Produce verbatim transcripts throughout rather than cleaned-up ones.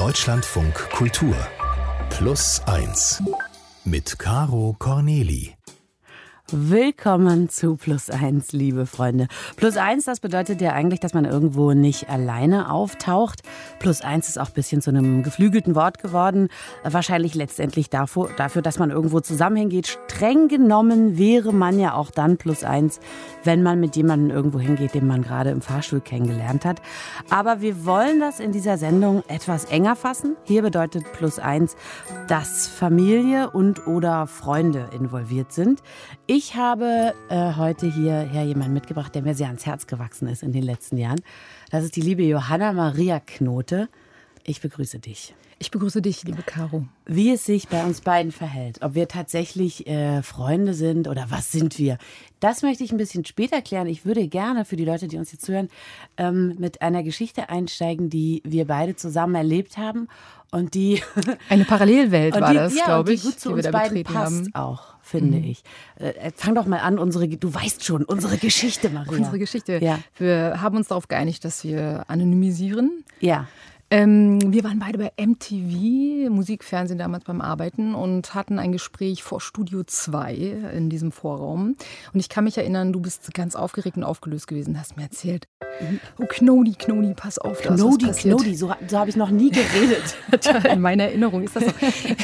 Deutschlandfunk Kultur Plus eins mit Caro Corneli. Willkommen zu Plus eins, liebe Freunde. Plus eins, das bedeutet ja eigentlich, dass man irgendwo nicht alleine auftaucht. Plus eins ist auch ein bisschen zu einem geflügelten Wort geworden. Wahrscheinlich letztendlich dafür, dafür, dass man irgendwo zusammen hingeht. Streng genommen wäre man ja auch dann Plus eins, wenn man mit jemandem irgendwo hingeht, den man gerade im Fahrstuhl kennengelernt hat. Aber wir wollen das in dieser Sendung etwas enger fassen. Hier bedeutet Plus eins, dass Familie und oder Freunde involviert sind. Ich habe äh, heute hierher jemanden mitgebracht, der mir sehr ans Herz gewachsen ist in den letzten Jahren. Das ist die liebe Johanna Maria Knote. Ich begrüße dich. Ich begrüße dich, liebe Caro. Wie es sich bei uns beiden verhält, ob wir tatsächlich äh, Freunde sind oder was sind wir, das möchte ich ein bisschen später klären. Ich würde gerne für die Leute, die uns jetzt zuhören, ähm, mit einer Geschichte einsteigen, die wir beide zusammen erlebt haben und die eine Parallelwelt war die, das, ja, glaube ich, die gut zu die uns wir da beiden betreten passt haben. Auch, finde Mhm. ich. Äh, fang doch mal an, unsere, du weißt schon, unsere Geschichte, Maria. Unsere Geschichte. Ja. Wir haben uns darauf geeinigt, dass wir anonymisieren. Ja. Ähm, wir waren beide bei M T V, Musikfernsehen damals beim Arbeiten und hatten ein Gespräch vor Studio zwei in diesem Vorraum. Und ich kann mich erinnern, du bist ganz aufgeregt und aufgelöst gewesen, hast mir erzählt, oh Knodi, Knodi, pass auf, da ist was Knodi, passiert. Knodi, so, so habe ich noch nie geredet. In meiner Erinnerung ist das so.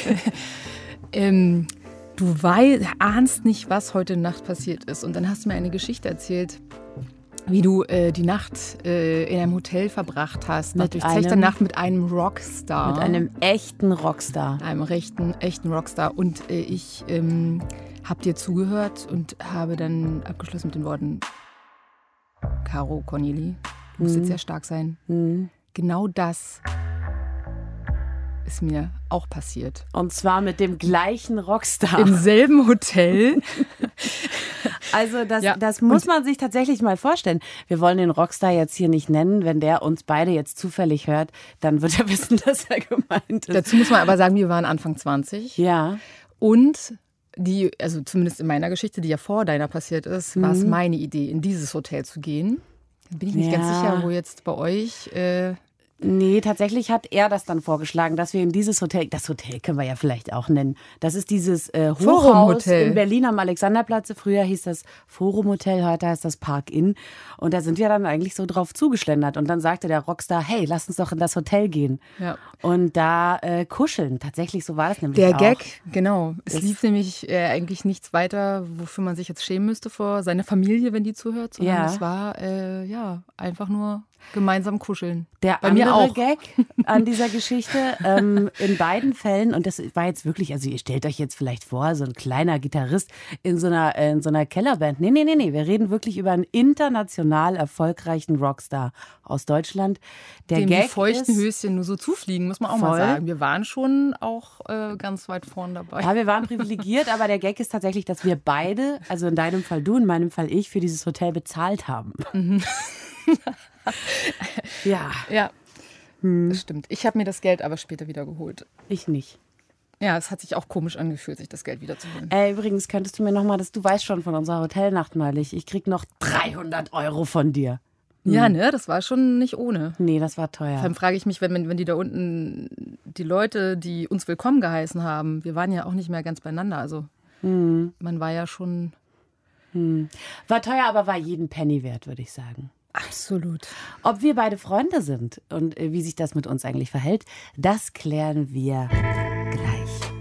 ähm, du weißt, ahnst nicht, was heute Nacht passiert ist. Und dann hast du mir eine Geschichte erzählt, wie du äh, die Nacht äh, in einem Hotel verbracht hast, nach durchzechter Nacht mit einem Rockstar. Mit einem echten Rockstar. Einem rechten, echten Rockstar. Und äh, ich ähm, habe dir zugehört und habe dann abgeschlossen mit den Worten, Caro Corneli, du musst mhm. jetzt sehr stark sein. Mhm. Genau das ist mir auch passiert. Und zwar mit dem gleichen Rockstar. Im selben Hotel. Also das, Ja. das muss man sich tatsächlich mal vorstellen. Wir wollen den Rockstar jetzt hier nicht nennen. Wenn der uns beide jetzt zufällig hört, dann wird er wissen, dass er gemeint ist. Dazu muss man aber sagen, wir waren Anfang zwanzig. Ja. Und die, also zumindest in meiner Geschichte, die ja vor deiner passiert ist, Mhm. war es meine Idee, in dieses Hotel zu gehen. Da bin ich nicht Ja. ganz sicher, wo jetzt bei euch... Äh, Nee, tatsächlich hat er das dann vorgeschlagen, dass wir in dieses Hotel, das Hotel können wir ja vielleicht auch nennen, das ist dieses äh, Hochhaus Forum-Hotel. in Berlin am Alexanderplatz. Früher hieß das Forum Hotel, heute heißt das Park Inn. Und da sind wir dann eigentlich so drauf zugeschlendert. Und dann sagte der Rockstar, hey, lass uns doch in das Hotel gehen. Ja. Und da äh, kuscheln. Tatsächlich, so war das nämlich Der auch. Gag, genau. Es Das- lief nämlich äh, eigentlich nichts weiter, wofür man sich jetzt schämen müsste vor seiner Familie, wenn die zuhört, sondern Ja. es war äh, ja einfach nur gemeinsam kuscheln. Der Bei andere mir auch. Gag an dieser Geschichte, ähm, in beiden Fällen, und das war jetzt wirklich, also ihr stellt euch jetzt vielleicht vor, so ein kleiner Gitarrist in so einer, äh, in so einer Kellerband. Nee, nee, nee, nee, wir reden wirklich über einen international erfolgreichen Rockstar aus Deutschland. Der Dem Gag die feuchten ist, Höschen nur so zufliegen, muss man auch Voll. mal sagen. Wir waren schon auch äh, ganz weit vorn dabei. ja, wir waren privilegiert, aber der Gag ist tatsächlich, dass wir beide, also in deinem Fall du, in meinem Fall ich, für dieses Hotel bezahlt haben. Ja, Ja, Hm. das stimmt. Ich habe mir das Geld aber später wieder geholt. ich nicht. Ja, es hat sich auch komisch angefühlt, sich das Geld wiederzuholen. Äh, übrigens, könntest du mir noch mal, dass du weißt schon von unserer Hotelnacht neulich, ich krieg noch dreihundert Euro von dir. Ja, ne, das war schon nicht ohne. Nee, das war teuer. Vor allem frage ich mich, wenn, wenn die da unten, die Leute, die uns willkommen geheißen haben, wir waren ja auch nicht mehr ganz beieinander. Also Hm. man war ja schon... War teuer, aber war jeden Penny wert, würde ich sagen. Absolut. Ob wir beide Freunde sind und äh, wie sich das mit uns eigentlich verhält, das klären wir gleich.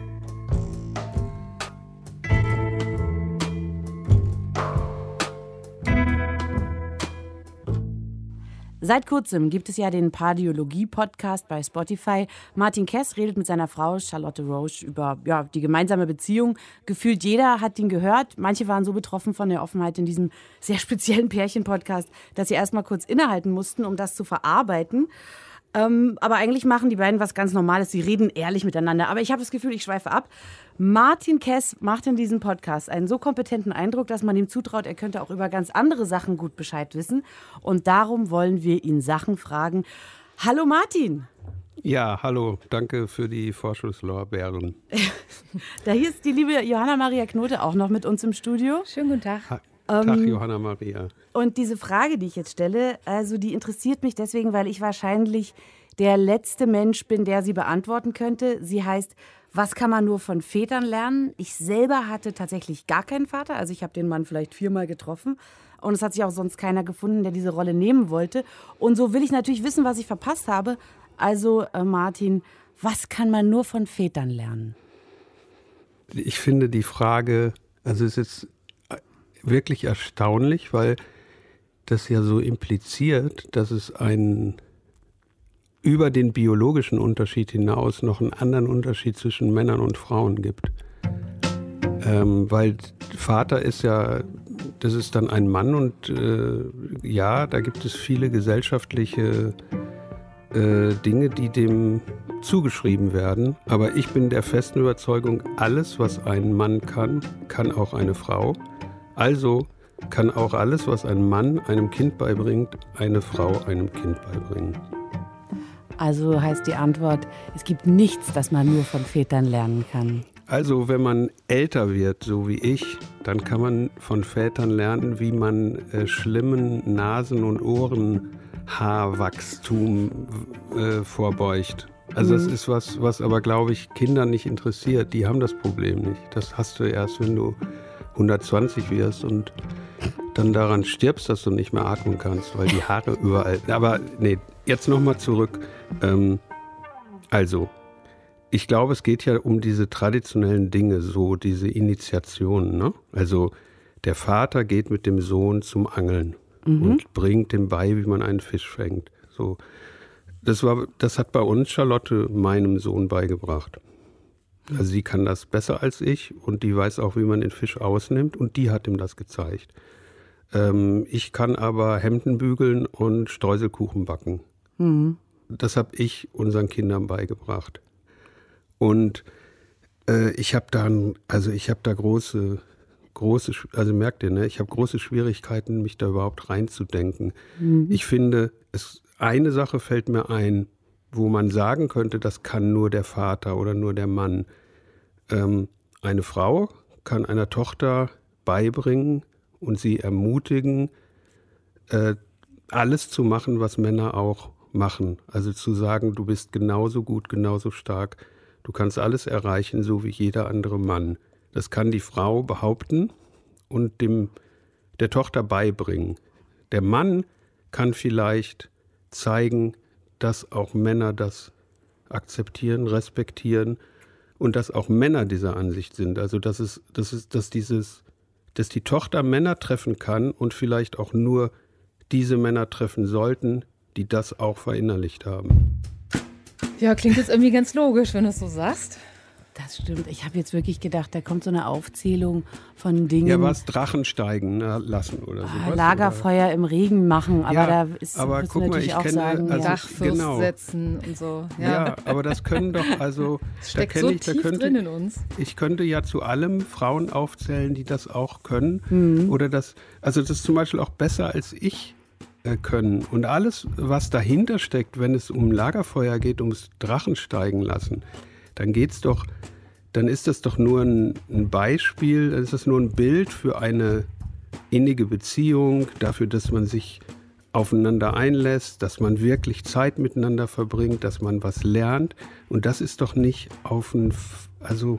Seit kurzem gibt es ja den Pardiologie-Podcast bei Spotify. Martin Kess redet mit seiner Frau Charlotte Roche über ja, die gemeinsame Beziehung. Gefühlt jeder hat ihn gehört. Manche waren so betroffen von der Offenheit in diesem sehr speziellen Pärchen-Podcast, dass sie erst mal kurz innehalten mussten, um das zu verarbeiten. Ähm, aber eigentlich machen die beiden was ganz Normales. Sie reden ehrlich miteinander. Aber ich habe das Gefühl, ich schweife ab. Martin Kess macht in diesem Podcast einen so kompetenten Eindruck, dass man ihm zutraut, er könnte auch über ganz andere Sachen gut Bescheid wissen. Und darum wollen wir ihn Sachen fragen. Hallo Martin. Ja, hallo. Danke für die Vorschusslorbeeren. Da hier ist die liebe Johanna Maria Knote auch noch mit uns im Studio. Schönen guten Tag. Ha Tag, Johanna Maria. Und diese Frage, die ich jetzt stelle, also die interessiert mich deswegen, weil ich wahrscheinlich der letzte Mensch bin, der sie beantworten könnte. Sie heißt, was kann man nur von Vätern lernen? Ich selber hatte tatsächlich gar keinen Vater. Also ich habe den Mann vielleicht viermal getroffen. Und es hat sich auch sonst keiner gefunden, der diese Rolle nehmen wollte. Und so will ich natürlich wissen, was ich verpasst habe. Also äh, Martin, was kann man nur von Vätern lernen? Ich finde die Frage, also es ist wirklich erstaunlich, weil das ja so impliziert, dass es einen über den biologischen Unterschied hinaus noch einen anderen Unterschied zwischen Männern und Frauen gibt. Ähm, weil Vater ist ja, das ist dann ein Mann und äh, ja, da gibt es viele gesellschaftliche äh, Dinge, die dem zugeschrieben werden. Aber ich bin der festen Überzeugung, alles, was ein Mann kann, kann auch eine Frau. Also kann auch alles, was ein Mann einem Kind beibringt, eine Frau einem Kind beibringen. Also heißt die Antwort, es gibt nichts, das man nur von Vätern lernen kann. Also wenn man älter wird, so wie ich, dann kann man von Vätern lernen, wie man äh, schlimmen Nasen- und Ohrenhaarwachstum äh, vorbeugt. Also das ist was, was aber, glaube ich, Kinder nicht interessiert. Die haben das Problem nicht. Das hast du erst, wenn du hundertzwanzig wirst und dann daran stirbst, dass du nicht mehr atmen kannst, weil die Haare überall... Aber nee, jetzt nochmal zurück. Ähm, also, ich glaube, es geht ja um diese traditionellen Dinge, so diese Initiationen. Ne? Also der Vater geht mit dem Sohn zum Angeln mhm. und bringt ihm bei, wie man einen Fisch fängt. So, das war, das hat bei uns Charlotte meinem Sohn beigebracht. Also sie kann das besser als ich und die weiß auch, wie man den Fisch ausnimmt und die hat ihm das gezeigt. Ähm, ich kann aber Hemden bügeln und Streuselkuchen backen. Mhm. Das habe ich unseren Kindern beigebracht. Und äh, ich habe da, also ich habe da große, große, also merkt ihr, ne, ich habe große Schwierigkeiten, mich da überhaupt reinzudenken. Mhm. Ich finde, es, eine Sache fällt mir ein, wo man sagen könnte, das kann nur der Vater oder nur der Mann. Ähm, eine Frau kann einer Tochter beibringen und sie ermutigen, äh, alles zu machen, was Männer auch machen. Also zu sagen, du bist genauso gut, genauso stark. Du kannst alles erreichen, so wie jeder andere Mann. Das kann die Frau behaupten und dem, der Tochter beibringen. Der Mann kann vielleicht zeigen, dass auch Männer das akzeptieren, respektieren und dass auch Männer dieser Ansicht sind. Also dass es, dass es, dass dieses, dass die Tochter Männer treffen kann und vielleicht auch nur diese Männer treffen sollten, die das auch verinnerlicht haben. Ja, klingt jetzt irgendwie ganz logisch, wenn du es so sagst. Das stimmt. Ich habe jetzt wirklich gedacht, da kommt so eine Aufzählung von Dingen. Ja, was Drachen steigen lassen oder so. Ah, Lagerfeuer oder? Im Regen machen, aber ja, da ist aber guck mal, ich auch kenne, sagen, also, Dachfürst genau. setzen und so. Ja. ja, aber das können doch, also das steckt da so ich, da tief könnte, drin in uns. Ich könnte ja zu allem Frauen aufzählen, die das auch können. Mhm. Oder das, also das ist zum Beispiel auch besser als ich können. Und alles, was dahinter steckt, wenn es um Lagerfeuer geht, ums Drachen steigen lassen, dann geht's doch, dann ist das doch nur ein, ein Beispiel, dann ist das nur ein Bild für eine innige Beziehung, dafür, dass man sich aufeinander einlässt, dass man wirklich Zeit miteinander verbringt, dass man was lernt. Und das ist doch nicht auf ein, also,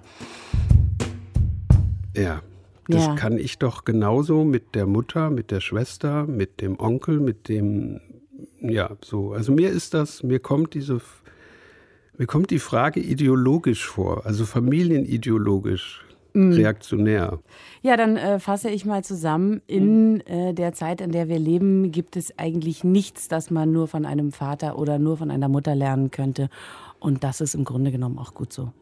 ja. Das ja. kann ich doch genauso mit der Mutter, mit der Schwester, mit dem Onkel, mit dem, ja, so. Also mir ist das, mir kommt diese, mir kommt die Frage ideologisch vor, also familienideologisch, mhm. reaktionär. Ja, dann äh, fasse ich mal zusammen. In äh, der Zeit, in der wir leben, gibt es eigentlich nichts, das man nur von einem Vater oder nur von einer Mutter lernen könnte. Und das ist im Grunde genommen auch gut so.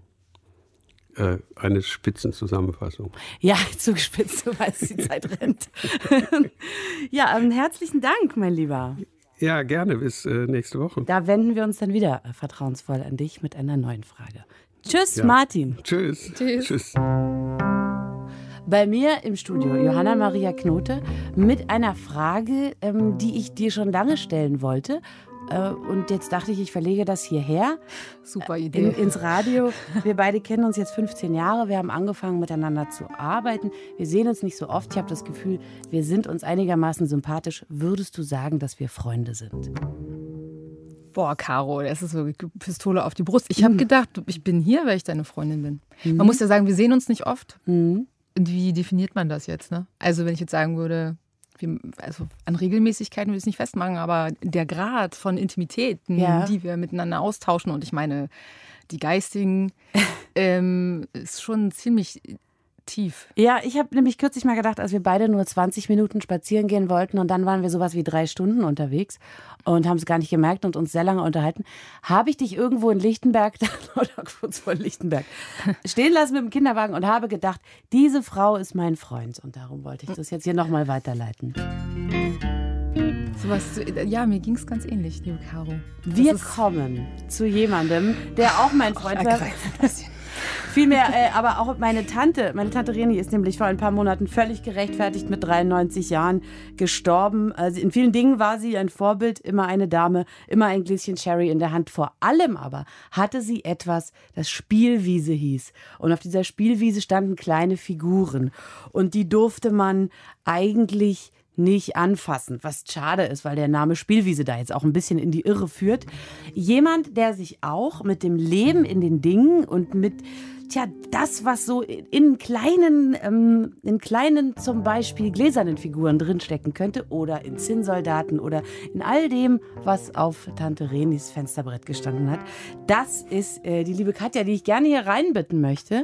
Eine Spitzenzusammenfassung. Ja, zugespitzt, du weißt, die Zeit rennt. Ja, ähm, herzlichen Dank, mein Lieber. Ja, gerne, bis äh, nächste Woche. Da wenden wir uns dann wieder äh, vertrauensvoll an dich mit einer neuen Frage. Tschüss, ja. Martin. Tschüss. Tschüss. Tschüss. Bei mir im Studio Johanna Maria Knote mit einer Frage, ähm, die ich dir schon lange stellen wollte. Und jetzt dachte ich, ich verlege das hierher. Super Idee. In, ins Radio. Wir beide kennen uns jetzt fünfzehn Jahre. Wir haben angefangen, miteinander zu arbeiten. Wir sehen uns nicht so oft. Ich habe das Gefühl, wir sind uns einigermaßen sympathisch. Würdest du sagen, dass wir Freunde sind? Boah, Caro, das ist wirklich Pistole auf die Brust. Ich habe mhm. gedacht, ich bin hier, weil ich deine Freundin bin. Mhm. Man muss ja sagen, wir sehen uns nicht oft. Mhm. Und wie definiert man das jetzt? Ne? Also wenn ich jetzt sagen würde, wir, also an Regelmäßigkeiten würde ich es nicht festmachen, aber der Grad von Intimitäten, ja. die wir miteinander austauschen, und ich meine, die geistigen, ähm, ist schon ziemlich tief. Ja, ich habe nämlich kürzlich mal gedacht, als wir beide nur zwanzig Minuten spazieren gehen wollten und dann waren wir sowas wie drei Stunden unterwegs und haben es gar nicht gemerkt und uns sehr lange unterhalten, habe ich dich irgendwo in Lichtenberg oder kurz vor Lichtenberg stehen lassen mit dem Kinderwagen und habe gedacht, diese Frau ist mein Freund, und darum wollte ich das jetzt hier nochmal weiterleiten. Sowas, ja, mir ging es ganz ähnlich, liebe Caro. Wir kommen zu jemandem, der auch mein Freund war. Vielmehr, äh, aber auch meine Tante, meine Tante Reni ist nämlich vor ein paar Monaten völlig gerechtfertigt mit dreiundneunzig Jahren gestorben. Also in vielen Dingen war sie ein Vorbild, immer eine Dame, immer ein Gläschen Sherry in der Hand. Vor allem aber hatte sie etwas, das Spielwiese hieß. Und auf dieser Spielwiese standen kleine Figuren. Und die durfte man eigentlich nicht anfassen, was schade ist, weil der Name Spielwiese da jetzt auch ein bisschen in die Irre führt. Jemand, der sich auch mit dem Leben in den Dingen und mit, tja, das, was so in kleinen, ähm, in kleinen zum Beispiel gläsernen Figuren drinstecken könnte oder in Zinnsoldaten oder in all dem, was auf Tante Renis Fensterbrett gestanden hat. Das ist äh, die liebe Katja, die ich gerne hier reinbitten möchte.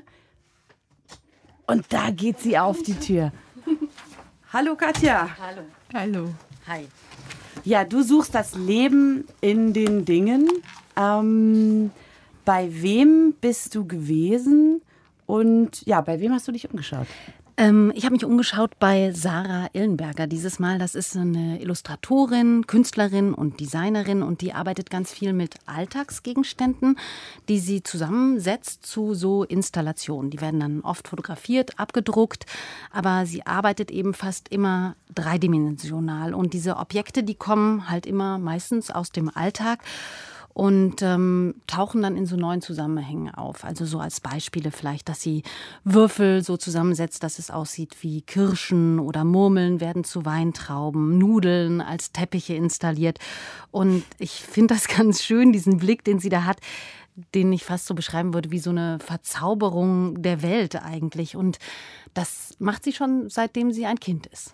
Und da geht sie auf die Tür. Hallo Katja. Hallo. Hallo. Hi. Ja, du suchst das Leben in den Dingen. Ähm, bei wem bist du gewesen? Und ja, bei wem hast du dich umgeschaut? Ähm, ich habe mich umgeschaut bei Sarah Illenberger dieses Mal. Das ist eine Illustratorin, Künstlerin und Designerin, und die arbeitet ganz viel mit Alltagsgegenständen, die sie zusammensetzt zu so Installationen. Die werden dann oft fotografiert, abgedruckt, aber sie arbeitet eben fast immer dreidimensional. Und diese Objekte, die kommen halt immer meistens aus dem Alltag und ähm, tauchen dann in so neuen Zusammenhängen auf. Also so als Beispiele vielleicht, dass sie Würfel so zusammensetzt, dass es aussieht wie Kirschen, oder Murmeln werden zu Weintrauben, Nudeln als Teppiche installiert. Und ich finde das ganz schön, diesen Blick, den sie da hat, den ich fast so beschreiben würde wie so eine Verzauberung der Welt eigentlich. Und das macht sie schon, seitdem sie ein Kind ist.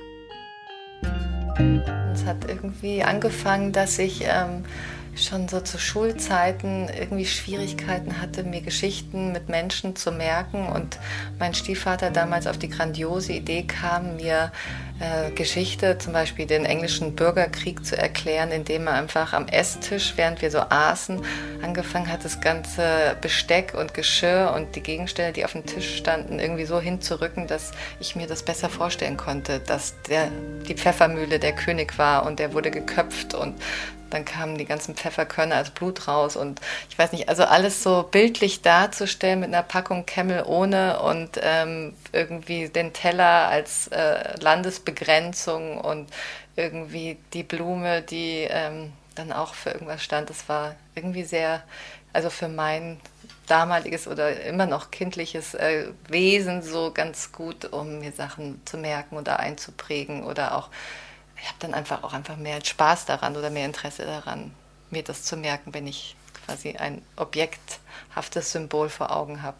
Es hat irgendwie angefangen, dass ich ähm, schon so zu Schulzeiten irgendwie Schwierigkeiten hatte, mir Geschichten mit Menschen zu merken, und mein Stiefvater damals auf die grandiose Idee kam, mir äh, Geschichte, zum Beispiel den englischen Bürgerkrieg, zu erklären, indem er einfach am Esstisch, während wir so aßen, angefangen hat, das ganze Besteck und Geschirr und die Gegenstände, die auf dem Tisch standen, irgendwie so hinzurücken, dass ich mir das besser vorstellen konnte, dass der, die Pfeffermühle der König war und der wurde geköpft und dann kamen die ganzen Pfefferkörner als Blut raus, und ich weiß nicht, also alles so bildlich darzustellen mit einer Packung Camel ohne und ähm, irgendwie den Teller als äh, Landesbegrenzung und irgendwie die Blume, die ähm, dann auch für irgendwas stand. Das war irgendwie sehr, also für mein damaliges oder immer noch kindliches äh, Wesen so ganz gut, um mir Sachen zu merken oder einzuprägen, oder auch ich habe dann einfach auch einfach mehr Spaß daran oder mehr Interesse daran, mir das zu merken, wenn ich quasi ein objekthaftes Symbol vor Augen habe.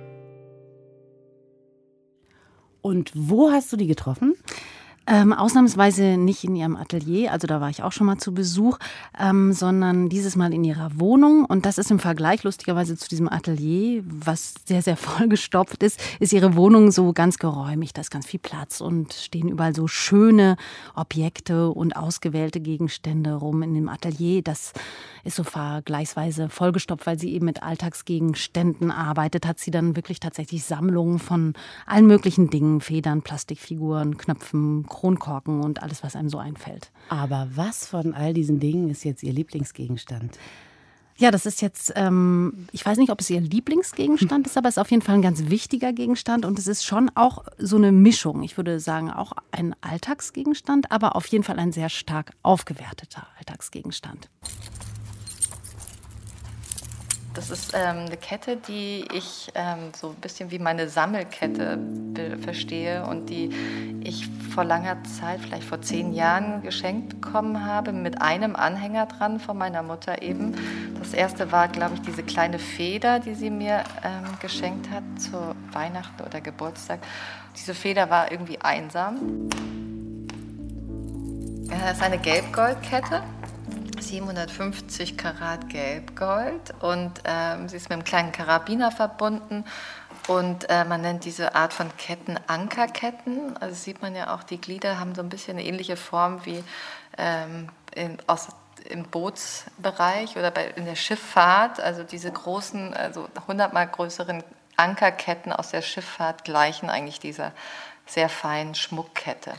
Und wo hast du die getroffen? Ähm, ausnahmsweise nicht in ihrem Atelier, also da war ich auch schon mal zu Besuch, ähm, sondern dieses Mal in ihrer Wohnung. Und das ist im Vergleich lustigerweise zu diesem Atelier, was sehr, sehr vollgestopft ist, ist ihre Wohnung so ganz geräumig. Da ist ganz viel Platz und stehen überall so schöne Objekte und ausgewählte Gegenstände rum. In dem Atelier, das ist so vergleichsweise vollgestopft, weil sie eben mit Alltagsgegenständen arbeitet, hat sie dann wirklich tatsächlich Sammlungen von allen möglichen Dingen, Federn, Plastikfiguren, Knöpfen, Kronkorken und alles, was einem so einfällt. Aber was von all diesen Dingen ist jetzt Ihr Lieblingsgegenstand? Ja, das ist jetzt, ähm, ich weiß nicht, ob es Ihr Lieblingsgegenstand ist, aber es ist auf jeden Fall ein ganz wichtiger Gegenstand, und es ist schon auch so eine Mischung. Ich würde sagen, auch ein Alltagsgegenstand, aber auf jeden Fall ein sehr stark aufgewerteter Alltagsgegenstand. Das ist ähm, eine Kette, die ich ähm, so ein bisschen wie meine Sammelkette be- verstehe und die ich vor langer Zeit, vielleicht vor zehn Jahren, geschenkt bekommen habe, mit einem Anhänger dran von meiner Mutter eben. Das erste war, glaube ich, diese kleine Feder, die sie mir ähm, geschenkt hat zu Weihnachten oder Geburtstag. Diese Feder war irgendwie einsam. Das ist eine Gelbgoldkette, siebenhundertfünfzig Karat Gelbgold, und ähm, sie ist mit einem kleinen Karabiner verbunden. Und äh, man nennt diese Art von Ketten Ankerketten. Also sieht man ja auch, die Glieder haben so ein bisschen eine ähnliche Form wie ähm, in, aus, im Bootsbereich oder bei, in der Schifffahrt. Also diese großen, also hundertmal größeren Ankerketten aus der Schifffahrt gleichen eigentlich dieser sehr feinen Schmuckkette.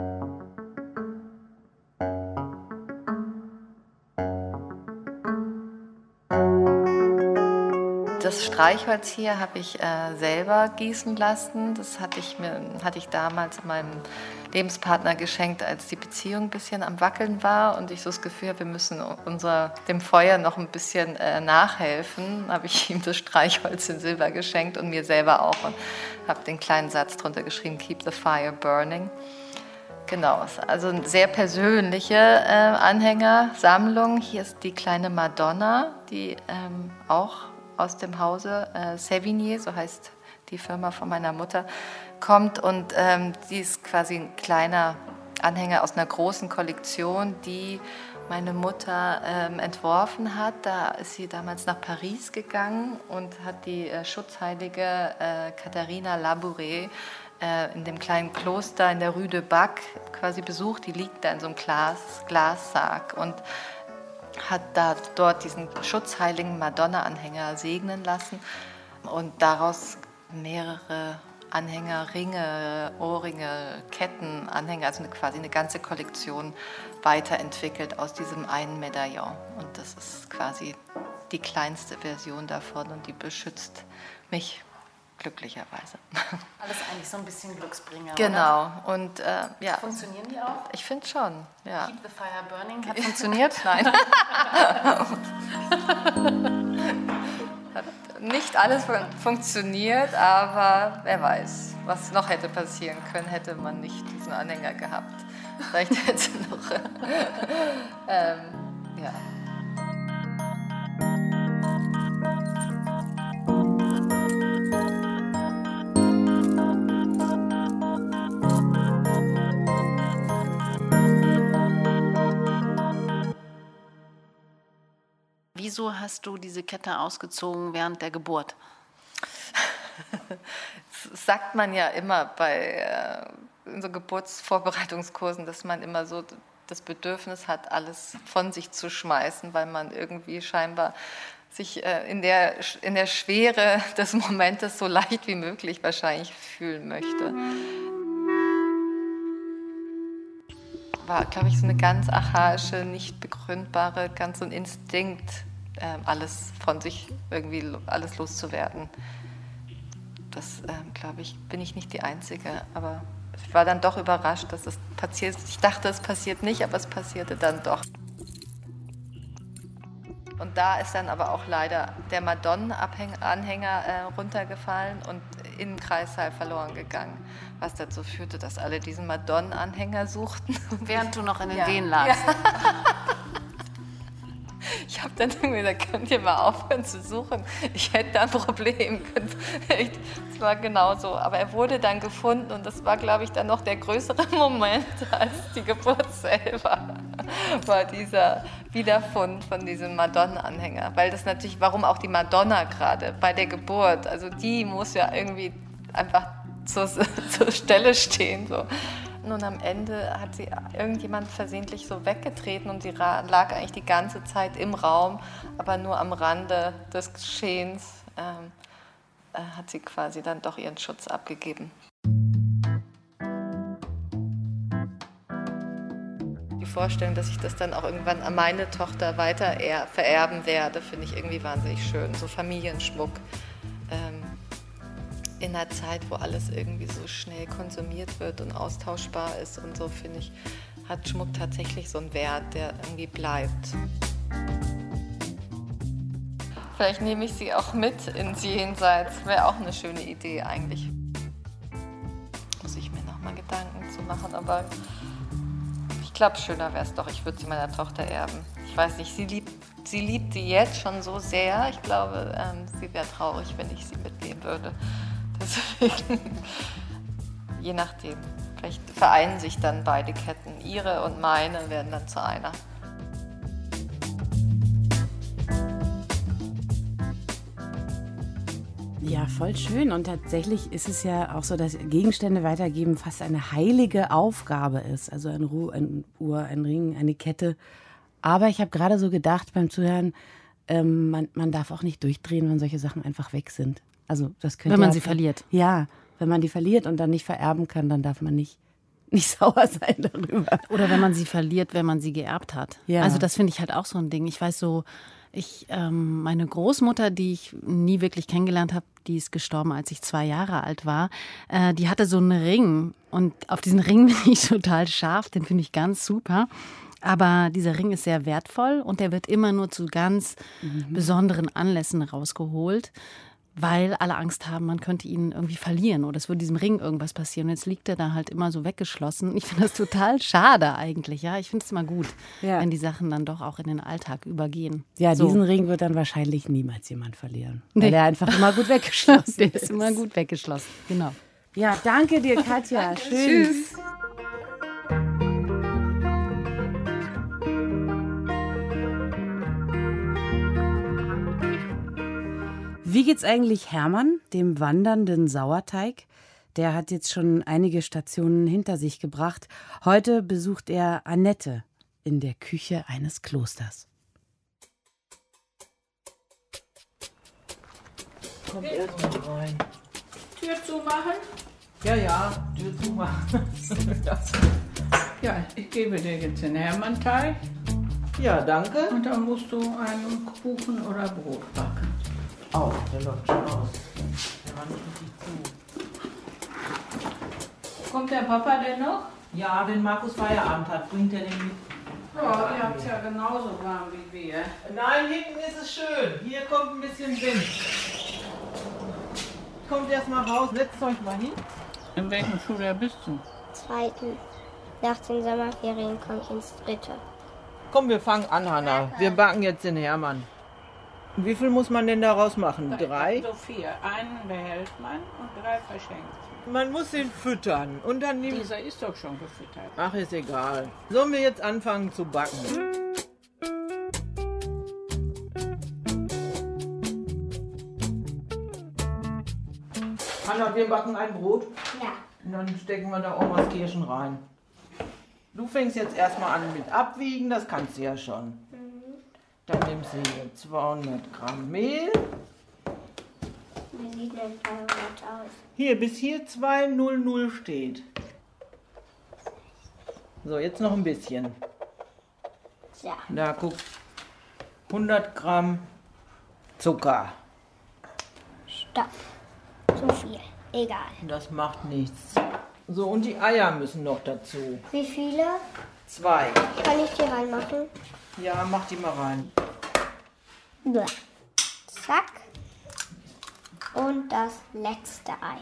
Das Streichholz hier habe ich äh, selber gießen lassen. Das hatte ich, mir, hatte ich damals meinem Lebenspartner geschenkt, als die Beziehung ein bisschen am Wackeln war und ich so das Gefühl habe, wir müssen unser, dem Feuer noch ein bisschen äh, nachhelfen. Habe ich ihm das Streichholz in Silber geschenkt und mir selber auch, und habe den kleinen Satz drunter geschrieben: Keep the fire burning. Genau, also eine sehr persönliche äh, Anhängersammlung. Hier ist die kleine Madonna, die ähm, auch aus dem Hause äh, Sévigné, so heißt die Firma von meiner Mutter, kommt, und ähm, die ist quasi ein kleiner Anhänger aus einer großen Kollektion, die meine Mutter ähm, entworfen hat. Da ist sie damals nach Paris gegangen und hat die äh, Schutzheilige äh, Katharina Labouré äh, in dem kleinen Kloster in der Rue de Bac quasi besucht. Die liegt da in so einem Glas, Glassarg und hat da dort diesen schutzheiligen Madonna-Anhänger segnen lassen und daraus mehrere Anhänger, Ringe, Ohrringe, Ketten, Anhänger, also eine, quasi eine ganze Kollektion weiterentwickelt aus diesem einen Medaillon. Und das ist quasi die kleinste Version davon und die beschützt mich glücklicherweise. Alles eigentlich so ein bisschen Glücksbringer, genau. Oder? Und äh, ja. Funktionieren die auch? Ich finde schon, ja. Keep the fire burning hat funktioniert? Nein. Hat nicht alles fun- funktioniert, aber wer weiß, was noch hätte passieren können, hätte man nicht diesen Anhänger gehabt. Vielleicht hätte noch ähm, ja. Wieso hast du diese Kette ausgezogen während der Geburt? Das sagt man ja immer bei äh, in so Geburtsvorbereitungskursen, dass man immer so das Bedürfnis hat, alles von sich zu schmeißen, weil man irgendwie scheinbar sich äh, in der, in der Schwere des Momentes so leicht wie möglich wahrscheinlich fühlen möchte. War, glaube ich, so eine ganz archaische, nicht begründbare, ganz so ein Instinkt, äh, alles von sich irgendwie alles loszuwerden. Das, äh, glaube ich, bin ich nicht die Einzige, aber ich war dann doch überrascht, dass es passiert. Ich dachte, es passiert nicht, aber es passierte dann doch. Und da ist dann aber auch leider der Madonnenanhänger äh, runtergefallen und im Kreissaal verloren gegangen, was dazu führte, dass alle diesen Madonnenanhänger suchten. Während du noch in den ja. Wehen lagst. Ja. Ich habe dann irgendwie gesagt, könnt ihr mal aufhören zu suchen? Ich hätte da ein Problem. Das war genau so. Aber er wurde dann gefunden und das war, glaube ich, dann noch der größere Moment als die Geburt selber, war dieser Wiederfund von diesem Madonnenanhänger. Weil das natürlich, warum auch die Madonna gerade bei der Geburt, also die muss ja irgendwie einfach zur, zur Stelle stehen. So. Und am Ende hat sie irgendjemand versehentlich so weggetreten und sie lag eigentlich die ganze Zeit im Raum, aber nur am Rande des Geschehens ähm, äh, hat sie quasi dann doch ihren Schutz abgegeben. Die Vorstellung, dass ich das dann auch irgendwann an meine Tochter weiter vererben werde, finde ich irgendwie wahnsinnig schön. So Familienschmuck. Ähm, in einer Zeit, wo alles irgendwie so schnell konsumiert wird und austauschbar ist und so, finde ich, hat Schmuck tatsächlich so einen Wert, der irgendwie bleibt. Vielleicht nehme ich sie auch mit ins Jenseits, wäre auch eine schöne Idee eigentlich. Muss ich mir nochmal Gedanken zu machen. machen, aber ich glaube, schöner wäre es doch, ich würde sie meiner Tochter erben. Ich weiß nicht, sie liebt, sie liebt sie jetzt schon so sehr. Ich glaube, ähm, sie wäre traurig, wenn ich sie mitnehmen würde. Deswegen, je nachdem. Vielleicht vereinen sich dann beide Ketten. Ihre und meine werden dann zu einer. Ja, voll schön. Und tatsächlich ist es ja auch so, dass Gegenstände weitergeben fast eine heilige Aufgabe ist. Also ein, Ru- ein Uhr, ein Ring, eine Kette. Aber ich habe gerade so gedacht beim Zuhören, ähm, man, man darf auch nicht durchdrehen, wenn solche Sachen einfach weg sind. Also das könnte Wenn man ja, sie verliert. Ja, wenn man die verliert und dann nicht vererben kann, dann darf man nicht, nicht sauer sein darüber. Oder wenn man sie verliert, wenn man sie geerbt hat. Ja. Also das finde ich halt auch so ein Ding. Ich weiß so, ich, ähm, meine Großmutter, die ich nie wirklich kennengelernt habe, die ist gestorben, als ich zwei Jahre alt war, äh, die hatte so einen Ring. Und auf diesen Ring bin ich total scharf, den finde ich ganz super. Aber dieser Ring ist sehr wertvoll und der wird immer nur zu ganz mhm. besonderen Anlässen rausgeholt, weil alle Angst haben, man könnte ihn irgendwie verlieren oder es würde diesem Ring irgendwas passieren. Und jetzt liegt er da halt immer so weggeschlossen. Ich finde das total schade eigentlich. Ja, ich finde es immer gut, ja. wenn die Sachen dann doch auch in den Alltag übergehen. Ja, so. Diesen Ring wird dann wahrscheinlich niemals jemand verlieren. Nee. Weil der einfach immer gut weggeschlossen Der ist. ist immer gut weggeschlossen, genau. Ja, danke dir, Katja. Schön. Tschüss. Wie geht's eigentlich Hermann, dem wandernden Sauerteig? Der hat jetzt schon einige Stationen hinter sich gebracht. Heute besucht er Annette in der Küche eines Klosters. Kommt erst mal rein. Tür zumachen? Ja, ja, Tür zumachen. Ja, ich gebe dir jetzt den Hermannteig Ja, danke. und dann musst du einen Kuchen oder Brot backen. Oh, der läuft schon aus. Der war nicht richtig zu. Kommt der Papa denn noch? Ja, wenn Markus Feierabend hat, bringt er den mit. Ja, ihr habt es ja genauso warm wie wir. Nein, hinten ist es schön. Hier kommt ein bisschen Wind. Kommt erst mal raus, setzt euch mal hin. In welchem Schuljahr bist du? Zweiten. Nach den Sommerferien komme ich ins dritte. Komm, wir fangen an, Hanna. Wir backen jetzt den Hermann. Wie viel muss man denn daraus machen? Drei? So vier. Einen behält man und drei verschenkt. Man muss ihn füttern und dann nimmt... Dieser ist doch schon gefüttert. Ach, ist egal. Sollen wir jetzt anfangen zu backen? Hanna, wir backen ein Brot. Ja. Und dann stecken wir da Omas Kirschen rein. Du fängst jetzt erstmal an mit Abwiegen, das kannst du ja schon. Mhm. Dann nimmst du hier zweihundert Gramm Mehl. Wie sieht denn zweihundert aus? Hier, bis hier zweihundert steht. So, jetzt noch ein bisschen. Ja. Da, guck. hundert Gramm Zucker. Stopp. Zu viel. Egal. Das macht nichts. So, und die Eier müssen noch dazu. Wie viele? Zwei. Kann ich die reinmachen? Ja, mach die mal rein. Ja. Zack. Und das letzte Ei.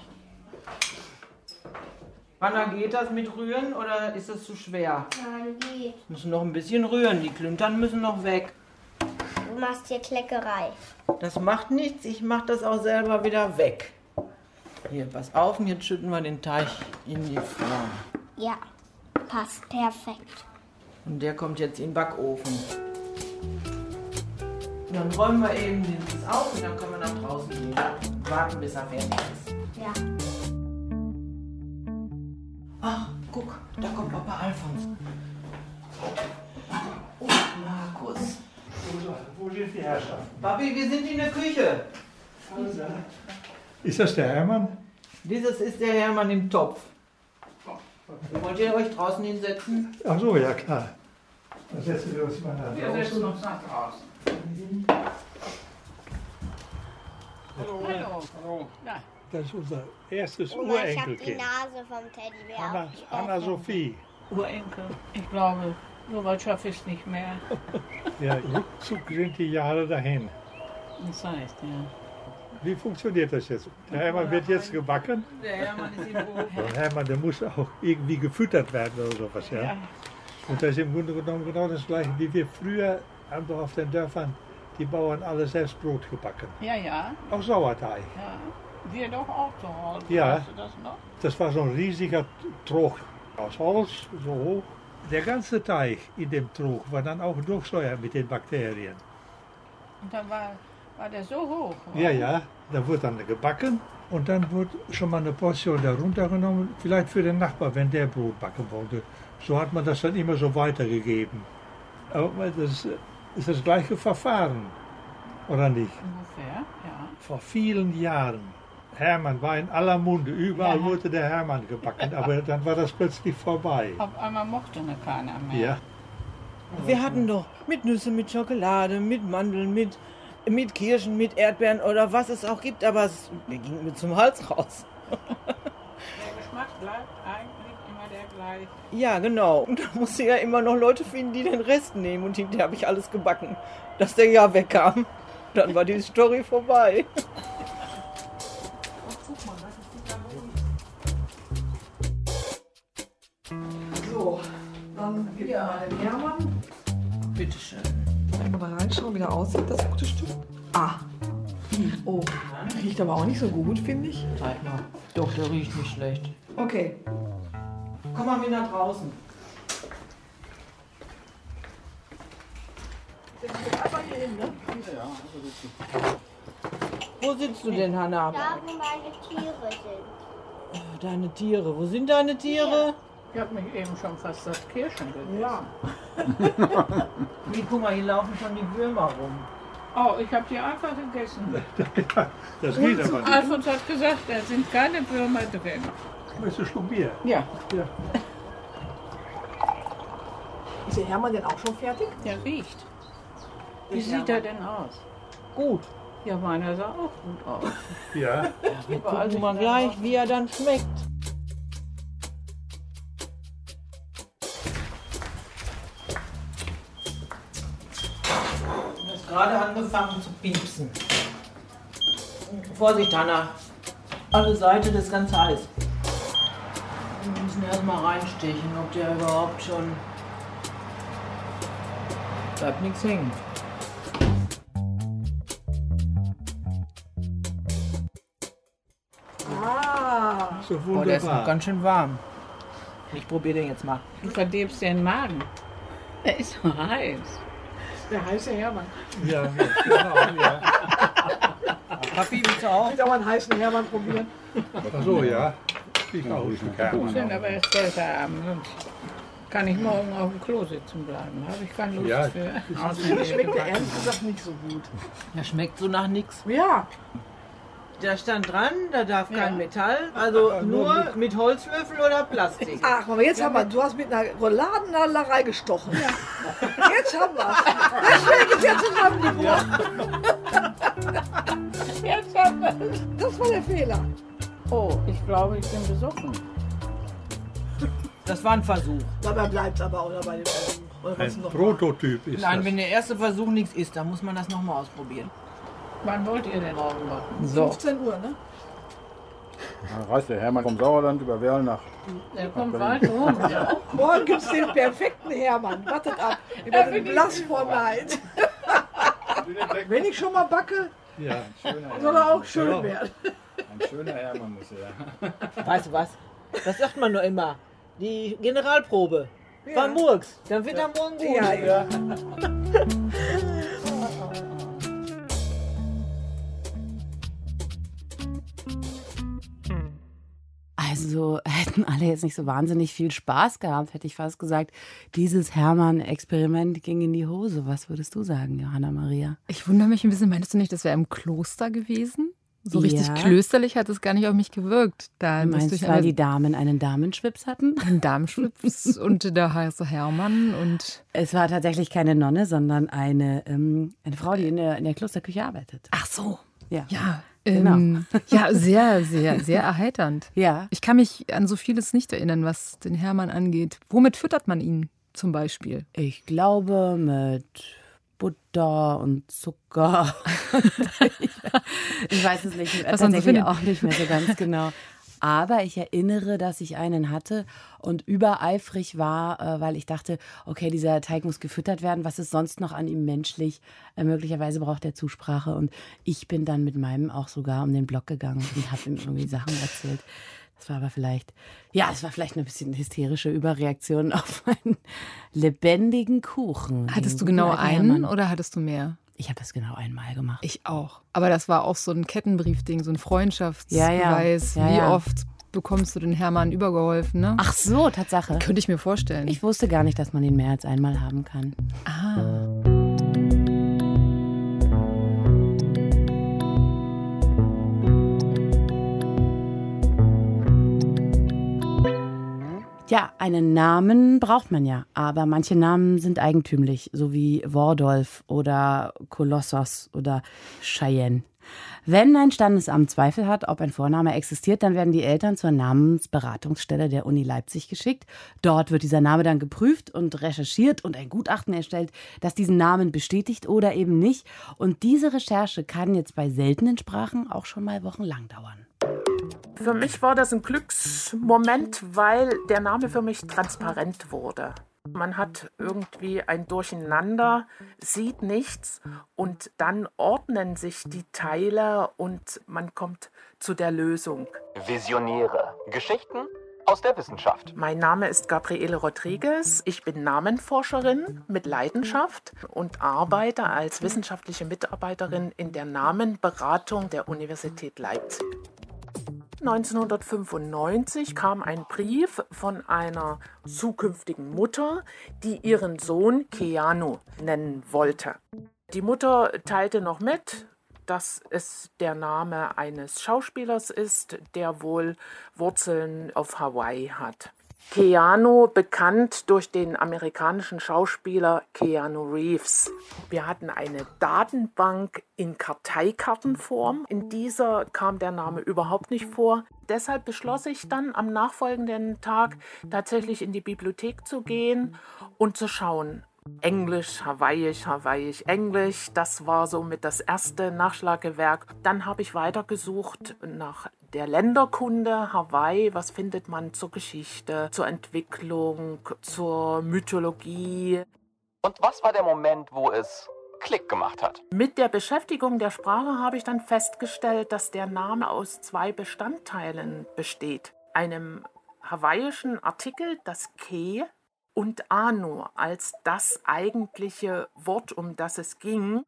Hanna, geht das mit Rühren oder ist das zu schwer? Nein, geht. Müssen noch ein bisschen rühren. Die Klüntern müssen noch weg. Du machst hier Kleckerei. Das macht nichts. Ich mach das auch selber wieder weg. Hier, pass auf. Und jetzt schütten wir den Teig in die Form. Ja. Passt perfekt. Und der kommt jetzt in den Backofen. Und dann räumen wir eben dieses auf und dann können wir nach draußen gehen. Warten, bis er fertig ist. Ja. Ach, guck, da kommt Papa Alfons. Und Markus. Wo sind die Herrschaften? Papi, wir sind in der Küche. Ist das der Hermann? Dieses ist der Hermann im Topf. Wollt ihr euch draußen hinsetzen? Ach so, ja klar. Dann setzen wir uns mal nach Wir draußen. setzen uns nach draußen. Hallo. Hallo. Hallo. Ja. Das ist unser erstes Oma, ich habe die Urenkelkind. Nase vom Teddybär. Anna, auf die Anna Ohren. Sophie. Urenkel. Ich glaube, so weit schaffe ich es nicht mehr. Ja, ruckzuck sind die Jahre dahin. Das heißt, ja. wie funktioniert das jetzt? Der Hermann wird jetzt gebacken. Der Hermann ist im Ofen. Der Hermann, der muss auch irgendwie gefüttert werden oder sowas, ja? Ja. Und das ist im Grunde genommen genau das Gleiche, wie wir früher haben doch auf den Dörfern die Bauern alle selbst Brot gebacken. Ja, ja. Auch Sauerteig. Ja. Wir doch auch zu Hause. Ja. Weißt du das noch? Das war so ein riesiger Trog aus Holz, so hoch. Der ganze Teig in dem Trog war dann auch durchsäuert mit den Bakterien. Und dann war, war der so hoch. Oder? Ja, ja, da wurde dann gebacken und dann wurde schon mal eine Portion da runtergenommen, vielleicht für den Nachbar, wenn der Brot backen wollte. So hat man das dann immer so weitergegeben. Aber das ist das gleiche Verfahren, oder nicht? Ungefähr, ja. Vor vielen Jahren. Hermann war in aller Munde, überall Ja. wurde der Hermann gebacken, aber dann war das plötzlich vorbei. Auf einmal mochte ne keiner mehr. Ja. Wir hatten doch mit Nüsse, mit Schokolade, mit Mandeln, mit, mit Kirschen, mit Erdbeeren oder was es auch gibt, aber es ging mir zum Hals raus. Der Geschmack bleibt eigentlich immer der gleiche. Ja, genau. Und da musste ja immer noch Leute finden, die den Rest nehmen und hinterher habe ich alles gebacken, dass der ja wegkam. Dann war die Story vorbei. So, dann gib mir mal den Hermann. Bitte schön. Mal reinschauen, wie der aussieht, das gute Stück. Ah. Oh, riecht aber auch nicht so gut, finde ich. Zeig mal. Doch, der riecht nicht schlecht. Okay. Komm mal mit nach draußen. Einfach hier hin, ne? Wo sitzt du denn, Hanna? Da, wo meine Tiere sind. Deine Tiere. Wo sind deine Tiere? Ich habe mich eben schon fast das Kirschen gegessen. Ja. Wie, guck mal, hier laufen schon die Würmer rum. Oh, ich habe die einfach gegessen. Das geht aber nicht. Alfons hat gesagt, da sind keine Würmer drin. Möchtest du schon Bier? Ja. Ja. Ist der Hermann denn auch schon fertig? Der riecht. Wie sieht er denn aus? Gut. Ja, meiner sah auch gut aus. Ja. Wir gucken mal gleich, wie er dann schmeckt. Du hast gerade angefangen zu piepsen. Vorsicht, Hanna. Alle Seite, das ist ganz heiß. Wir müssen erst mal reinstechen, ob der überhaupt schon... Bleibt nichts hängen. Ah. So Oh, der ist noch wunderbar. ganz schön warm. Ich probiere den jetzt mal. Du verdirbst den Magen. Der ist so heiß. Der heiße Hermann. Ja, ja, genau, ja. Papi, willst du auch? Ich will auch mal einen heißen Hermann probieren. Ach so, ja. Ich auch. Gut sind aber erst später Abend. Sonst kann ich morgen auf dem Klo sitzen bleiben. Habe ich keine Lust Ja. für. Das schmeckt der ehrlich gesagt nicht so gut. Der schmeckt so nach nichts. Ja. Da stand dran, da darf Ja. kein Metall, also nur mit Holzlöffel oder Plastik. Ach, aber jetzt haben wir, du hast mit einer Rouladennadellerei gestochen. Jetzt haben wir es. Deswegen ist er zusammengebrochen. Jetzt haben wir es. Das war der Fehler. Oh, ich glaube, ich bin besoffen. Das war ein Versuch. Dabei bleibt es aber, oder bei dem Versuch. Oder was Ein noch? Prototyp ist Nein, das. wenn der erste Versuch nichts ist, dann muss man das nochmal ausprobieren. Wann wollt ihr denn morgen machen? So. fünfzehn Uhr, ne? Da reist der Hermann vom Sauerland über Werl nach. Der kommt weit rum. Ja. Morgen gibt es den perfekten Hermann. Wartet ab. Ich bin blass vor Neid. Wenn ich schon mal backe, Ja. soll er auch schön werden. Ein schöner Hermann muss er. Weißt du was? Das sagt man nur immer. Die Generalprobe. War Murks. Dann wird er morgen gut. Ja, ja. Also hätten alle jetzt nicht so wahnsinnig viel Spaß gehabt, hätte ich fast gesagt. Dieses Hermann-Experiment ging in die Hose. Was würdest du sagen, Johanna Maria? Ich wundere mich ein bisschen, meinst du nicht, das wäre im Kloster gewesen? So richtig Ja. klösterlich hat es gar nicht auf mich gewirkt. Da Du bist meinst, durch weil eine- die Damen einen Damenschwips hatten? einen Darmschwips und der heiße Hermann und Es war tatsächlich keine Nonne, sondern eine, ähm, eine Frau, die in der, in der Klosterküche arbeitet. ach so, Ja. ja, Genau. ähm, ja, sehr, sehr, sehr erheiternd. Ja. Ich kann mich an so vieles nicht erinnern, was den Hermann angeht. Womit füttert man ihn zum Beispiel? Ich glaube mit Butter und Zucker. ich, ich weiß es nicht, Was man so tatsächlich findet. auch nicht mehr so ganz genau. Aber ich erinnere, dass ich einen hatte und übereifrig war, äh, weil ich dachte, okay, dieser Teig muss gefüttert werden. Was ist sonst noch an ihm menschlich? Äh, möglicherweise braucht er Zusprache. Und ich bin dann mit meinem auch sogar um den Block gegangen und habe ihm irgendwie Sachen erzählt. Das war aber vielleicht, ja, es war vielleicht ein bisschen hysterische Überreaktion auf einen lebendigen Kuchen. Hattest du Den genau guten einen Hermann. oder hattest du mehr? Ich habe das genau einmal gemacht. Ich auch. Aber das war auch so ein Kettenbriefding, so ein Freundschaftsbeweis. Ja, ja. Ja, Wie ja. oft bekommst du den Hermann übergeholfen, ne? Ach so, Tatsache. Könnte ich mir vorstellen. Ich wusste gar nicht, dass man ihn mehr als einmal haben kann. Ah. Ja, einen Namen braucht man ja, aber manche Namen sind eigentümlich, so wie Wordolf oder Kolossos oder Cheyenne. Wenn ein Standesamt Zweifel hat, ob ein Vorname existiert, dann werden die Eltern zur Namensberatungsstelle der Uni Leipzig geschickt. Dort wird dieser Name dann geprüft und recherchiert und ein Gutachten erstellt, das diesen Namen bestätigt oder eben nicht. Und diese Recherche kann jetzt bei seltenen Sprachen auch schon mal wochenlang dauern. Für mich war das ein Glücksmoment, weil der Name für mich transparent wurde. Man hat irgendwie ein Durcheinander, sieht nichts und dann ordnen sich die Teile und man kommt zu der Lösung. Visionäre. Geschichten aus der Wissenschaft. Mein Name ist Gabriele Rodriguez. Ich bin Namenforscherin mit Leidenschaft und arbeite als wissenschaftliche Mitarbeiterin in der Namenberatung der Universität Leipzig. neunzehnhundertfünfundneunzig kam ein Brief von einer zukünftigen Mutter, die ihren Sohn Keanu nennen wollte. Die Mutter teilte noch mit, dass es der Name eines Schauspielers ist, der wohl Wurzeln auf Hawaii hat. Keanu, bekannt durch den amerikanischen Schauspieler Keanu Reeves. Wir hatten eine Datenbank in Karteikartenform. In dieser kam der Name überhaupt nicht vor. Deshalb beschloss ich dann am nachfolgenden Tag tatsächlich in die Bibliothek zu gehen und zu schauen. Englisch, Hawaiisch, Hawaiisch, Englisch, das war somit das erste Nachschlagewerk. Dann habe ich weitergesucht nach der Länderkunde, Hawaii, was findet man zur Geschichte, zur Entwicklung, zur Mythologie. Und was war der Moment, wo es Klick gemacht hat? Mit der Beschäftigung der Sprache habe ich dann festgestellt, dass der Name aus zwei Bestandteilen besteht. Einem hawaiischen Artikel, das Ke, und Anu als das eigentliche Wort, um das es ging.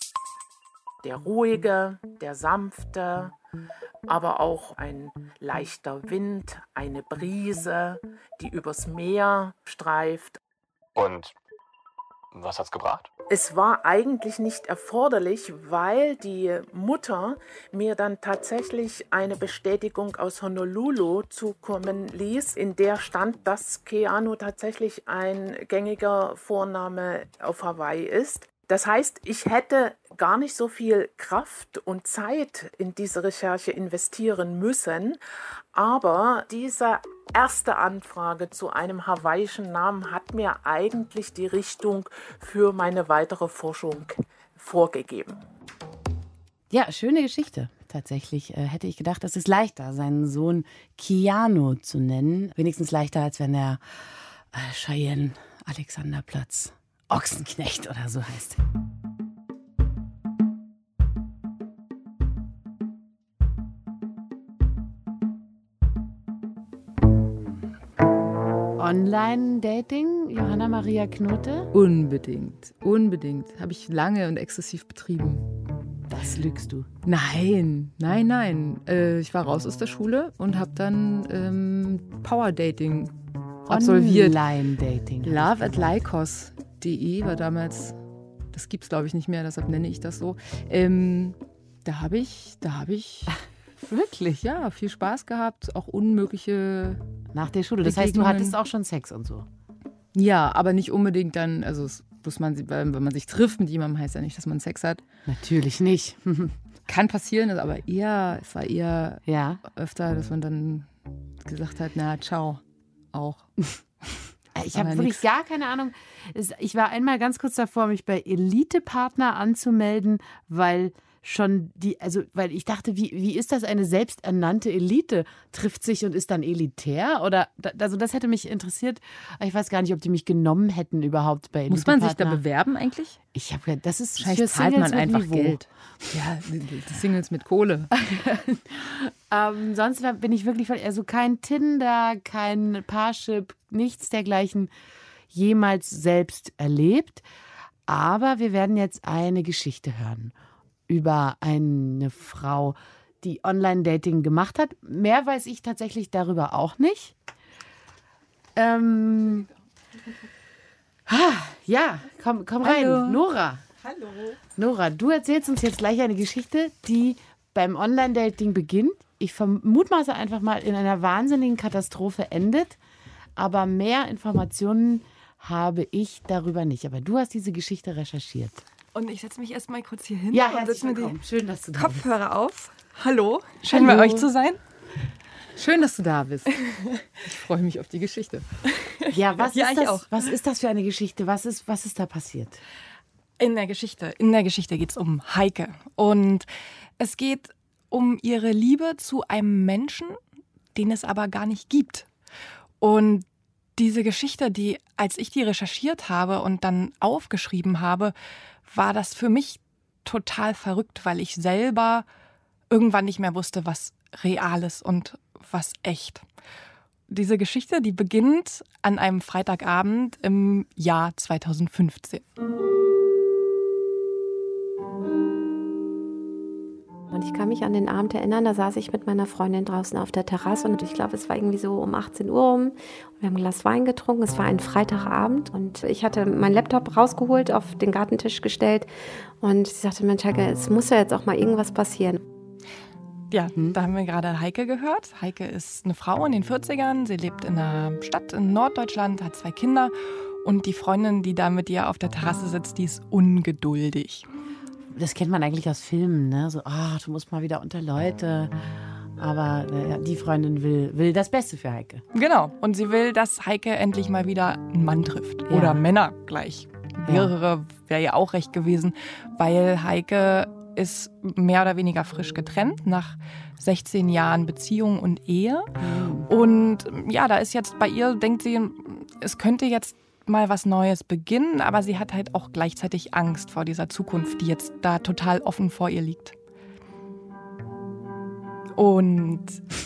Der ruhige, der sanfte, aber auch ein leichter Wind, eine Brise, die übers Meer streift. Und was hat's gebracht? Es war eigentlich nicht erforderlich, weil die Mutter mir dann tatsächlich eine Bestätigung aus Honolulu zukommen ließ, in der stand, dass Keanu tatsächlich ein gängiger Vorname auf Hawaii ist. Das heißt, ich hätte gar nicht so viel Kraft und Zeit in diese Recherche investieren müssen, aber diese erste Anfrage zu einem hawaiischen Namen hat mir eigentlich die Richtung für meine weitere Forschung vorgegeben. Ja, schöne Geschichte. Tatsächlich äh, hätte ich gedacht, es ist leichter, seinen Sohn Keanu zu nennen. Wenigstens leichter, als wenn er äh, Cheyenne Alexanderplatz Ochsenknecht oder so heißt. Online-Dating, Johanna Maria Knote? Unbedingt, unbedingt. Habe ich lange und exzessiv betrieben. Das lügst du? Nein, nein, nein. Äh, ich war raus aus der Schule und habe dann ähm, Power-Dating absolviert. Online-Dating. Love at Lycos punkt de war damals, das gibt's glaube ich nicht mehr, deshalb nenne ich das so. Ähm, da habe ich, da habe ich wirklich, ja, viel Spaß gehabt, auch unmögliche nach der Schule. Das heißt, du hattest auch schon Sex und so? Ja, aber nicht unbedingt dann, also bloß man, wenn man sich trifft mit jemandem, heißt ja nicht, dass man Sex hat. Natürlich nicht. Kann passieren, aber eher, es war eher ja. öfter, dass man dann gesagt hat, na, ciao, auch. Ich habe wirklich nix. gar keine Ahnung. Ich war einmal ganz kurz davor, mich bei Elite-Partner anzumelden, weil schon die, also weil ich dachte, wie, wie ist das, eine selbsternannte Elite trifft sich und ist dann elitär? Oder also das hätte mich interessiert. Ich weiß gar nicht, ob die mich genommen hätten überhaupt bei Elite. Muss man sich da bewerben eigentlich? Ich habe das ist für zahlt man einfach Niveau. Geld. Ja, die Singles mit Kohle. ähm, sonst bin ich wirklich, also kein Tinder, kein Parship, nichts dergleichen jemals selbst erlebt. Aber wir werden jetzt eine Geschichte hören über eine Frau, die Online-Dating gemacht hat. Mehr weiß ich tatsächlich darüber auch nicht. Ähm, ah, ja, komm, komm rein. Hallo. Nora. Hallo. Nora, du erzählst uns jetzt gleich eine Geschichte, die beim Online-Dating beginnt. Ich vermutmaße einfach mal in einer wahnsinnigen Katastrophe endet. Aber mehr Informationen habe ich darüber nicht. Aber du hast diese Geschichte recherchiert. Und ich setze mich erstmal kurz hier hin ja, und setze mir die Schön, dass du da Kopfhörer bist. auf. Hallo, schön Hallo. bei euch zu sein. Schön, dass du da bist. Ich freue mich auf die Geschichte. Ja, was, ja, ist, das, auch. was ist das für eine Geschichte? Was ist, was ist da passiert? In der Geschichte, in der Geschichte geht es um Heike. Und es geht um ihre Liebe zu einem Menschen, den es aber gar nicht gibt. Und diese Geschichte, die, als ich die recherchiert habe und dann aufgeschrieben habe, war das für mich total verrückt, weil ich selber irgendwann nicht mehr wusste, was real ist und was echt. Diese Geschichte, die beginnt an einem Freitagabend im Jahr zweitausendfünfzehn. Und ich kann mich an den Abend erinnern, da saß ich mit meiner Freundin draußen auf der Terrasse und ich glaube, es war irgendwie so um achtzehn Uhr rum. Wir haben ein Glas Wein getrunken, es war ein Freitagabend und ich hatte meinen Laptop rausgeholt, auf den Gartentisch gestellt und sie sagte, Mensch Heike, es muss ja jetzt auch mal irgendwas passieren. Ja, da haben wir gerade Heike gehört. Heike ist eine Frau in den vierzigern, sie lebt in einer Stadt in Norddeutschland, hat zwei Kinder und die Freundin, die da mit ihr auf der Terrasse sitzt, die ist ungeduldig. Das kennt man eigentlich aus Filmen, ne? So, ah, du musst mal wieder unter Leute. Aber äh, die Freundin will, will das Beste für Heike. Genau. Und sie will, dass Heike endlich mal wieder einen Mann trifft. Ja. Oder Männer gleich. Mehrere wäre ja auch recht gewesen, weil Heike ist mehr oder weniger frisch getrennt nach sechzehn Jahren Beziehung und Ehe. Mhm. Und ja, da ist jetzt bei ihr, denkt sie, es könnte jetzt mal was Neues beginnen, aber sie hat halt auch gleichzeitig Angst vor dieser Zukunft, die jetzt da total offen vor ihr liegt. Und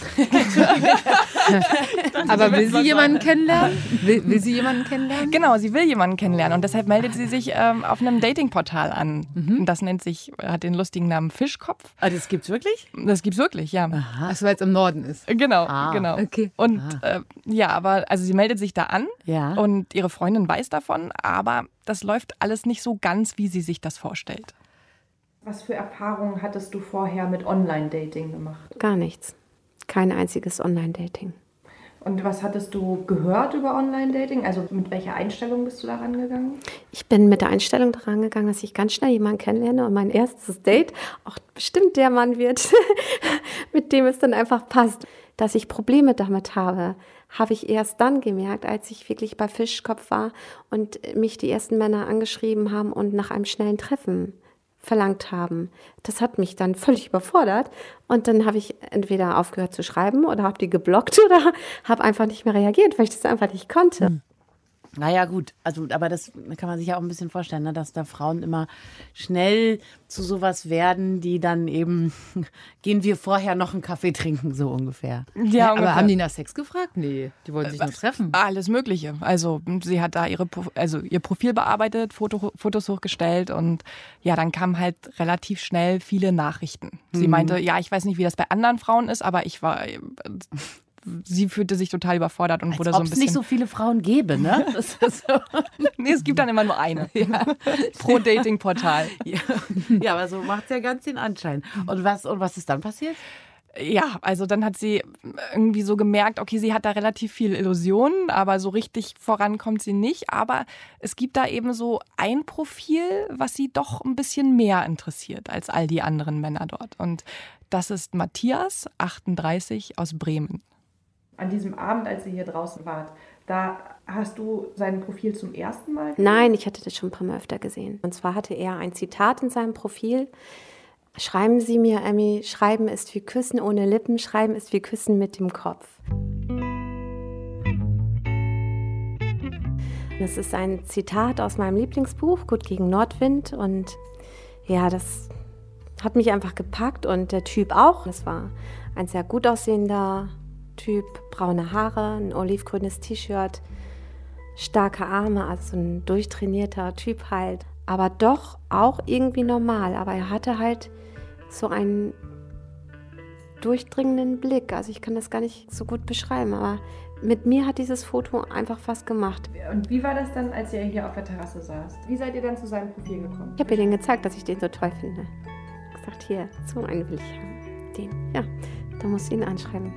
aber will sie jemanden kennenlernen? Will, will sie jemanden kennenlernen? Genau, sie will jemanden kennenlernen und deshalb meldet sie sich ähm, auf einem Datingportal an. Mhm. Das nennt sich, hat den lustigen Namen Fischkopf. Ah, das gibt's wirklich? Das gibt's wirklich, ja. Aha. Ach, weil es im Norden ist. Genau, ah, genau. Okay. Und ah. äh, ja, aber also sie meldet sich da an ja. und ihre Freundin weiß davon, aber das läuft alles nicht so ganz, wie sie sich das vorstellt. Was für Erfahrungen hattest du vorher mit Online-Dating gemacht? Gar nichts. Kein einziges Online-Dating. Und was hattest du gehört über Online-Dating? Also mit welcher Einstellung bist du da rangegangen? Ich bin mit der Einstellung daran gegangen, dass ich ganz schnell jemanden kennenlerne und mein erstes Date auch bestimmt der Mann wird, mit dem es dann einfach passt. Dass ich Probleme damit habe, habe ich erst dann gemerkt, als ich wirklich bei Fischkopf war und mich die ersten Männer angeschrieben haben und nach einem schnellen Treffen verlangt haben. Das hat mich dann völlig überfordert und dann habe ich entweder aufgehört zu schreiben oder habe die geblockt oder habe einfach nicht mehr reagiert, weil ich das einfach nicht konnte. Hm. Naja, gut, also, aber das kann man sich ja auch ein bisschen vorstellen, ne, dass da Frauen immer schnell zu sowas werden, die dann eben, gehen wir vorher noch einen Kaffee trinken, so ungefähr. Ja, aber haben die nach Sex gefragt? Nee, die wollten sich nur treffen. Alles Mögliche. Also sie hat da ihre, also ihr Profil bearbeitet, Foto, Fotos hochgestellt und ja, dann kamen halt relativ schnell viele Nachrichten. Sie Mhm. meinte, ja, ich weiß nicht, wie das bei anderen Frauen ist, aber ich war... Sie fühlte sich total überfordert und Als wurde so ein ob es bisschen... nicht so viele Frauen gäbe, ne? Das ist so. Nee, es gibt dann immer nur eine. Ja. Pro Datingportal. Ja. Ja, aber so macht es ja ganz den Anschein. Und was, und was ist dann passiert? Ja, also dann hat sie irgendwie so gemerkt, okay, sie hat da relativ viel Illusionen, aber so richtig voran kommt sie nicht. Aber es gibt da eben so ein Profil, was sie doch ein bisschen mehr interessiert als all die anderen Männer dort. Und das ist Matthias, achtunddreißig, aus Bremen. An diesem Abend, als ihr hier draußen wart, da Hast du sein Profil zum ersten Mal gesehen? Nein, ich hatte das schon ein paar Mal öfter gesehen. Und zwar hatte er ein Zitat in seinem Profil. Schreiben Sie mir, Emmy, schreiben ist wie Küssen ohne Lippen, schreiben ist wie Küssen mit dem Kopf. Das ist ein Zitat aus meinem Lieblingsbuch, Gut gegen Nordwind. Und ja, das hat mich einfach gepackt und der Typ auch. Das war ein sehr gut aussehender Typ, braune Haare, ein olivgrünes T-Shirt, starke Arme, also so ein durchtrainierter Typ halt. Aber doch auch irgendwie normal. Aber er hatte halt so einen durchdringenden Blick. Also ich kann das gar nicht so gut beschreiben, aber mit mir hat dieses Foto einfach was gemacht. Und wie war das dann, als ihr hier auf der Terrasse saßt? Wie seid ihr dann zu seinem Profil gekommen? Ich habe ihr den gezeigt, dass ich den so toll finde. Ich habe gesagt, hier, so einen will ich haben. Den, ja, da musst du ihn anschreiben.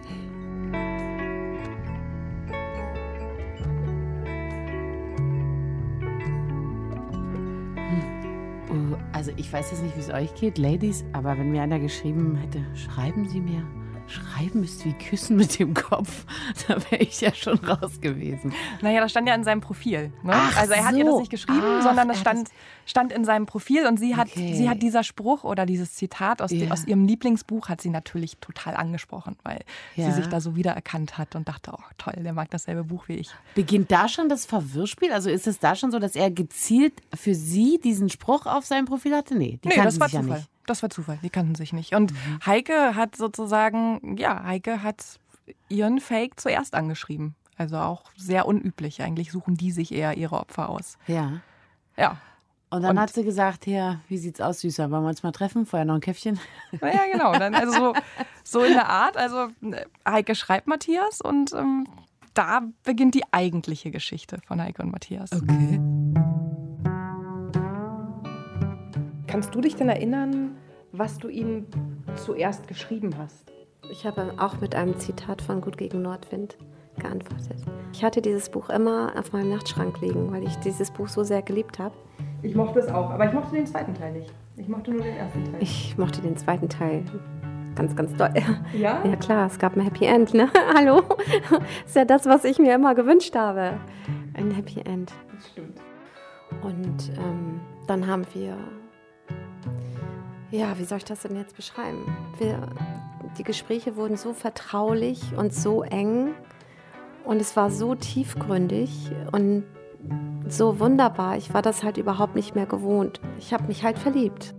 Also ich weiß jetzt nicht, wie es euch geht, Ladies, aber wenn mir einer geschrieben hätte, schreiben Sie mir, schreiben ist wie Küssen mit dem Kopf, da wäre ich ja schon raus gewesen. Naja, das stand ja in seinem Profil. Ne? Ach also er hat so. ihr das nicht geschrieben, Ach, sondern es er hat stand, stand in seinem Profil und sie hat, Okay. sie hat dieser Spruch oder dieses Zitat aus, Ja. aus ihrem Lieblingsbuch hat sie natürlich total angesprochen, weil Ja. sie sich da so wiedererkannt hat und dachte, oh toll, der mag dasselbe Buch wie ich. Beginnt da schon das Verwirrspiel? Also ist es da schon so, dass er gezielt für sie diesen Spruch auf seinem Profil hatte? Nee, die Nee, kannten das war sich ja Zufall. nicht. Das war Zufall, die kannten sich nicht. Und mhm. Heike hat sozusagen, ja, Heike hat ihren Fake zuerst angeschrieben. Also auch sehr unüblich. Eigentlich suchen die sich eher ihre Opfer aus. Ja. Ja. Und dann Und- hat sie gesagt, hier, wie sieht's aus, Süßer? Wollen wir uns mal treffen? Vorher noch ein Käffchen? Naja, genau. Dann, also so, so in der Art. Also Heike schreibt Matthias und ähm, da beginnt die eigentliche Geschichte von Heike und Matthias. Okay. Kannst du dich denn erinnern, was du ihm zuerst geschrieben hast? Ich habe auch mit einem Zitat von Gut gegen Nordwind geantwortet. Ich hatte dieses Buch immer auf meinem Nachtschrank liegen, weil ich dieses Buch so sehr geliebt habe. Ich mochte es auch, aber ich mochte den zweiten Teil nicht. Ich mochte nur den ersten Teil. Ich mochte den zweiten Teil ganz, ganz doll. Ja? Ja klar, es gab ein Happy End, ne? Hallo? Das ist ja das, was ich mir immer gewünscht habe. Ein Happy End. Das stimmt. Und ähm, dann haben wir... Ja, wie soll ich das denn jetzt beschreiben? Wir, die Gespräche wurden so vertraulich und so eng und es war so tiefgründig und so wunderbar. Ich war das halt überhaupt nicht mehr gewohnt. Ich habe mich halt verliebt.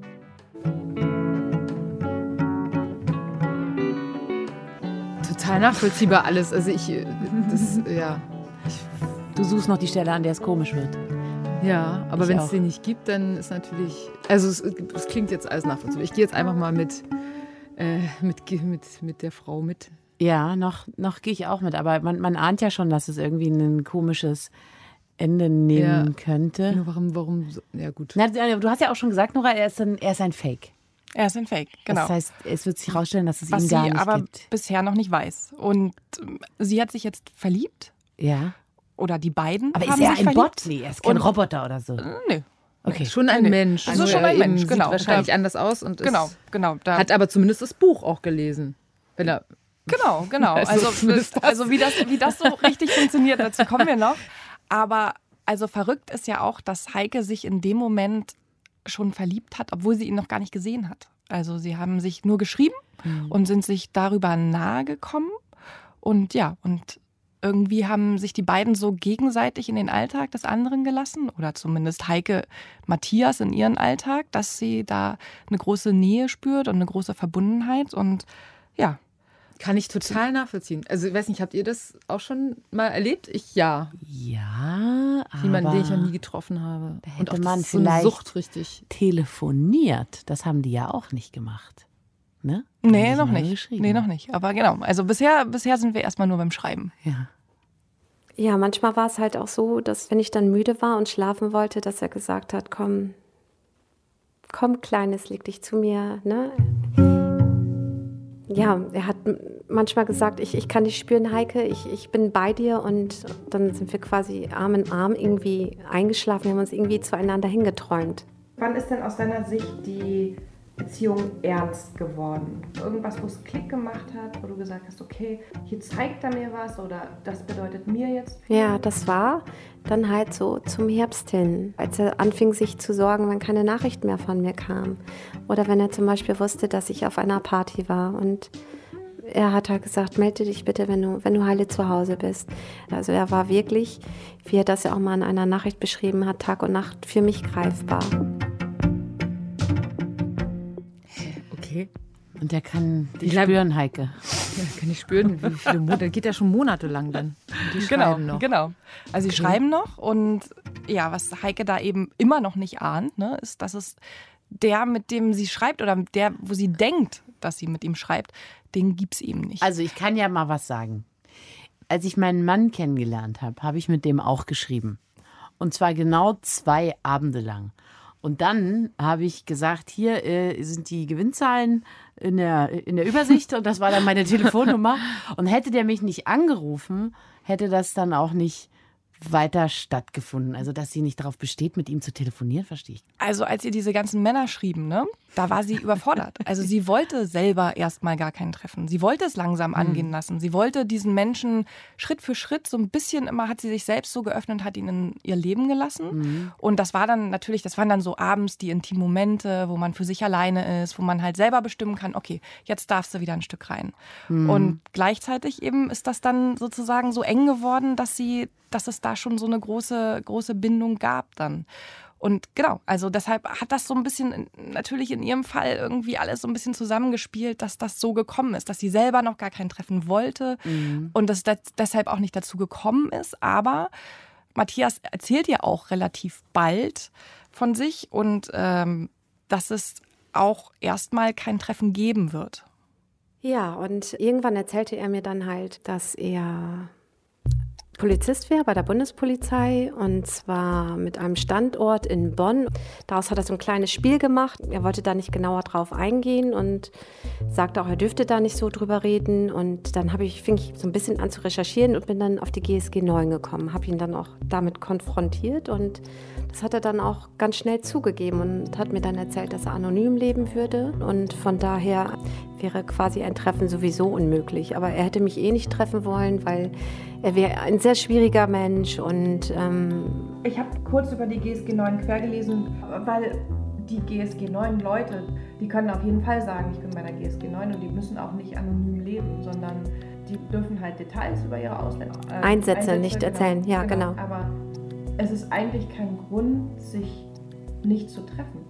Total nachvollziehbar alles. Also ich, das, ja. Du suchst noch die Stelle, an der es komisch wird. Ja, aber Ich wenn es auch. den nicht gibt, dann ist natürlich, also es, es klingt jetzt alles nachvollziehbar. Ich gehe jetzt einfach mal mit, äh, mit, mit, mit der Frau mit. Ja, noch, noch gehe ich auch mit. Aber man, man ahnt ja schon, dass es irgendwie ein komisches Ende nehmen Ja. könnte. Ja, warum, warum, so- ja gut. Na, du hast ja auch schon gesagt, Nora, er ist ein, er ist ein Fake. Er ist ein Fake, genau. Das heißt, es wird sich herausstellen, dass es Was ihn sie gar nicht aber gibt. bisher noch nicht weiß. Und ähm, sie hat sich jetzt verliebt. Ja. Oder die beiden Aber haben ist er sich ein verliebt. Bot? Nee, er ist kein Und- Roboter oder so. Nö. Okay. Schon ein Nee. Mensch. Das ist Nur schon er ein eben Mensch, genau. Sieht wahrscheinlich Da- anders aus und Genau, ist, genau. Da, hat aber zumindest das Buch auch gelesen. Wenn er, Genau, genau. Also Also, zumindest das. also wie, das, wie das so richtig funktioniert, dazu kommen wir noch. Aber also verrückt ist ja auch, dass Heike sich in dem Moment schon verliebt hat, obwohl sie ihn noch gar nicht gesehen hat. Also sie haben sich nur geschrieben Mhm. und sind sich darüber nahe gekommen. Und ja, und irgendwie haben sich die beiden so gegenseitig in den Alltag des anderen gelassen. Oder zumindest Heike Matthias in ihren Alltag, dass sie da eine große Nähe spürt und eine große Verbundenheit. Und ja. kann ich total nachvollziehen. Also ich weiß nicht, habt ihr das auch schon mal erlebt? Ich ja. Ja, aber Jemanden, den ich noch nie getroffen habe. da Und hätte auch das man ist so eine vielleicht Sucht richtig. telefoniert. Das haben die ja auch nicht gemacht. Ne? Nee, Haben die noch nur nicht. geschrieben. Nee, noch nicht. Aber genau. Also bisher, bisher sind wir erstmal nur beim Schreiben. Ja. Ja, manchmal war es halt auch so, dass wenn ich dann müde war und schlafen wollte, dass er gesagt hat, komm, komm Kleines, leg dich zu mir. Ne? Ja, er hat m- manchmal gesagt, ich, ich kann dich spüren, Heike, ich, ich bin bei dir und dann sind wir quasi Arm in Arm irgendwie eingeschlafen, wir haben uns irgendwie zueinander hingeträumt. Wann ist denn aus deiner Sicht die Beziehung ernst geworden? Irgendwas, wo es Klick gemacht hat, wo du gesagt hast, okay, hier zeigt er mir was oder das bedeutet mir jetzt viel? Ja, das war dann halt so zum Herbst hin, als er anfing sich zu sorgen, wenn keine Nachricht mehr von mir kam. Oder wenn er zum Beispiel wusste, dass ich auf einer Party war und er hat halt gesagt, melde dich bitte, wenn du, wenn du heile zu Hause bist. Also er war wirklich, wie er das ja auch mal in einer Nachricht beschrieben hat, Tag und Nacht für mich greifbar. Okay. Und der kann die Ich glaub- spüren, Heike. Ja, kann ich spüren, wie viele Monate. Geht ja schon monatelang dann. Und die Genau, schreiben noch. genau. Also sie Okay. schreiben noch und ja, was Heike da eben immer noch nicht ahnt, ne, ist, dass es der, mit dem sie schreibt oder der, wo sie denkt, dass sie mit ihm schreibt, den gibt's eben nicht. Also ich kann ja mal was sagen. Als ich meinen Mann kennengelernt habe, habe ich mit dem auch geschrieben. Und zwar genau zwei Abende lang. Und dann habe ich gesagt, hier äh, sind die Gewinnzahlen in der, in der Übersicht und das war dann meine Telefonnummer. Und hätte der mich nicht angerufen, hätte das dann auch nicht weiter stattgefunden. Also, dass sie nicht darauf besteht, mit ihm zu telefonieren, verstehe ich. Also als ihr diese ganzen Männer schrieben, ne, da war sie überfordert. Also sie wollte selber erstmal gar kein Treffen. Sie wollte es langsam angehen lassen. Sie wollte diesen Menschen Schritt für Schritt so ein bisschen immer, hat sie sich selbst so geöffnet, hat ihn in ihr Leben gelassen. Mhm. Und das war dann natürlich, das waren dann so abends die intimen Momente, wo man für sich alleine ist, wo man halt selber bestimmen kann, okay, jetzt darfst du wieder ein Stück rein. Mhm. Und gleichzeitig eben ist das dann sozusagen so eng geworden, dass sie, dass es da schon so eine große, große Bindung gab dann. Und genau, also deshalb hat das so ein bisschen natürlich in ihrem Fall irgendwie alles so ein bisschen zusammengespielt, dass das so gekommen ist, dass sie selber noch gar kein Treffen wollte Mhm. und dass das deshalb auch nicht dazu gekommen ist. Aber Matthias erzählt ja auch relativ bald von sich und ähm, dass es auch erstmal kein Treffen geben wird. Ja, und irgendwann erzählte er mir dann halt, dass er Polizist wäre bei der Bundespolizei und zwar mit einem Standort in Bonn. Daraus hat er so ein kleines Spiel gemacht. Er wollte da nicht genauer drauf eingehen und sagte auch, er dürfte da nicht so drüber reden. Und dann habe ich, fing ich so ein bisschen an zu recherchieren und bin dann auf die G S G neun gekommen, habe ihn dann auch damit konfrontiert und das hat er dann auch ganz schnell zugegeben und hat mir dann erzählt, dass er anonym leben würde und von daher wäre quasi ein Treffen sowieso unmöglich. Aber er hätte mich eh nicht treffen wollen, weil er wäre ein sehr schwieriger Mensch und ähm Ich habe kurz über die G S G neun quer gelesen, weil die G S G neun Leute, die können auf jeden Fall sagen, ich bin bei der G S G neun und die müssen auch nicht anonym leben, sondern die dürfen halt Details über ihre Ausländer äh, Einsätze, Einsätze nicht erzählen, ja, genau. Aber es ist eigentlich kein Grund, sich nicht zu treffen.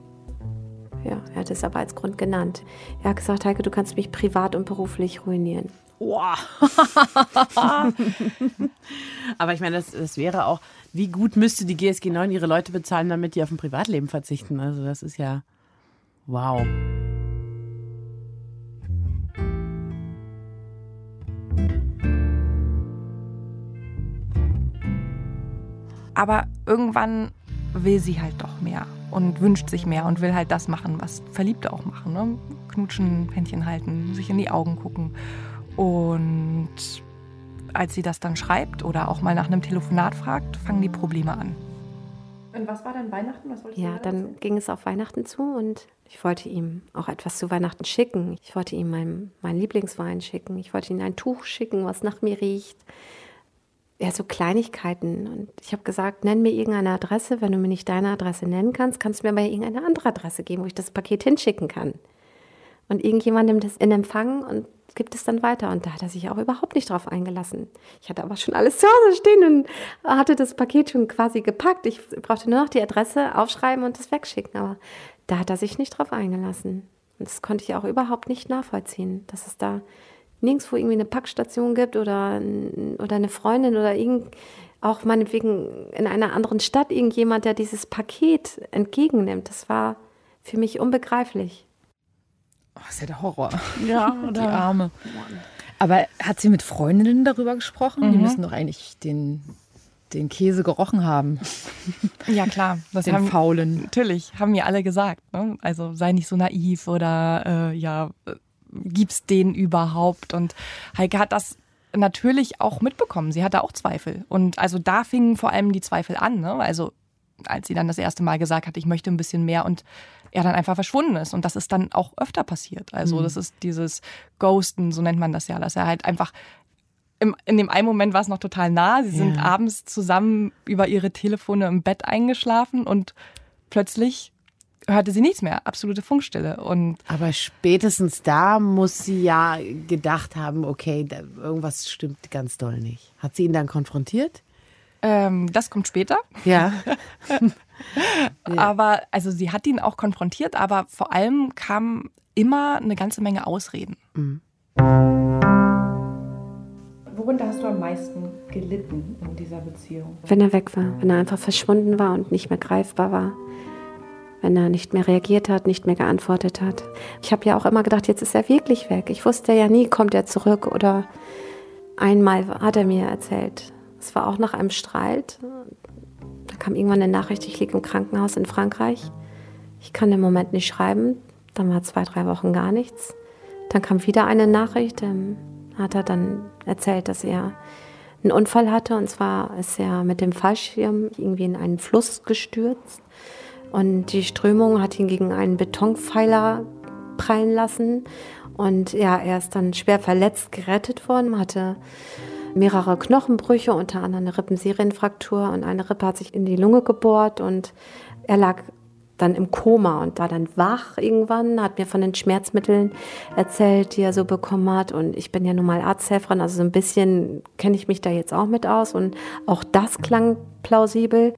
Ja, er hat es aber als Grund genannt. Er hat gesagt, Heike, du kannst mich privat und beruflich ruinieren. Wow. Aber ich meine, das, das wäre auch, wie gut müsste die G S G neun ihre Leute bezahlen, damit die auf ein Privatleben verzichten? Also das ist ja wow. Aber irgendwann will sie halt doch mehr und wünscht sich mehr und will halt das machen, was Verliebte auch machen. Ne? Knutschen, Händchen halten, sich in die Augen gucken. Und als sie das dann schreibt oder auch mal nach einem Telefonat fragt, fangen die Probleme an. Und was war dann Weihnachten? Was wolltest Ja, du dann ging es auf Weihnachten zu und ich wollte ihm auch etwas zu Weihnachten schicken. Ich wollte ihm meinen mein Lieblingswein schicken. Ich wollte ihm ein Tuch schicken, was nach mir riecht. Ja, so Kleinigkeiten. Und ich habe gesagt, nenn mir irgendeine Adresse. Wenn du mir nicht deine Adresse nennen kannst, kannst du mir aber irgendeine andere Adresse geben, wo ich das Paket hinschicken kann. Und irgendjemand nimmt es in Empfang und gibt es dann weiter. Und da hat er sich auch überhaupt nicht drauf eingelassen. Ich hatte aber schon alles zu Hause stehen und hatte das Paket schon quasi gepackt. Ich brauchte nur noch die Adresse aufschreiben und es wegschicken. Aber da hat er sich nicht drauf eingelassen. Und das konnte ich auch überhaupt nicht nachvollziehen, dass es da nirgendwo irgendwie eine Packstation gibt oder, oder eine Freundin oder irgend, auch meinetwegen in einer anderen Stadt irgendjemand, der dieses Paket entgegennimmt. Das war für mich unbegreiflich. Oh, ist ja der Horror. Ja, die Arme. Aber hat sie mit Freundinnen darüber gesprochen? Mhm. Die müssen doch eigentlich den, den Käse gerochen haben. Ja, klar. Das Den haben, Faulen. Natürlich, haben mir alle gesagt. Ne? Also sei nicht so naiv oder äh, ja, äh, gibt's den überhaupt? Und Heike hat das natürlich auch mitbekommen. Sie hatte auch Zweifel. Und also da fingen vor allem die Zweifel an. Ne? Also als sie dann das erste Mal gesagt hat, ich möchte ein bisschen mehr und er dann einfach verschwunden ist. Und das ist dann auch öfter passiert. Also mhm. das ist dieses Ghosten, so nennt man das ja, dass er halt einfach, im, in dem einen Moment war es noch total nah, sie sind ja. abends zusammen über ihre Telefone im Bett eingeschlafen und plötzlich hörte sie nichts mehr, absolute Funkstille. Und aber spätestens da muss sie ja gedacht haben, okay, da, irgendwas stimmt ganz doll nicht. Hat sie ihn dann konfrontiert? Ähm, das kommt später. Ja. ja. Aber also sie hat ihn auch konfrontiert, aber vor allem kam immer eine ganze Menge Ausreden. Mhm. Worunter hast du am meisten gelitten in dieser Beziehung? Wenn er weg war, wenn er einfach verschwunden war und nicht mehr greifbar war. Wenn er nicht mehr reagiert hat, nicht mehr geantwortet hat. Ich habe ja auch immer gedacht, jetzt ist er wirklich weg. Ich wusste ja nie, kommt er zurück. Oder einmal hat er mir erzählt, es war auch nach einem Streit. Da kam irgendwann eine Nachricht, ich liege im Krankenhaus in Frankreich. Ich kann im Moment nicht schreiben. Dann war zwei, drei Wochen gar nichts. Dann kam wieder eine Nachricht. Dann hat er dann erzählt, dass er einen Unfall hatte. Und zwar ist er mit dem Fallschirm irgendwie in einen Fluss gestürzt. Und die Strömung hat ihn gegen einen Betonpfeiler prallen lassen. Und ja, er ist dann schwer verletzt gerettet worden, hatte mehrere Knochenbrüche, unter anderem eine Rippenserienfraktur und eine Rippe hat sich in die Lunge gebohrt und er lag dann im Koma und war dann wach irgendwann, hat mir von den Schmerzmitteln erzählt, die er so bekommen hat. Und ich bin ja nun mal Arzthelferin, also so ein bisschen kenne ich mich da jetzt auch mit aus und auch das klang plausibel.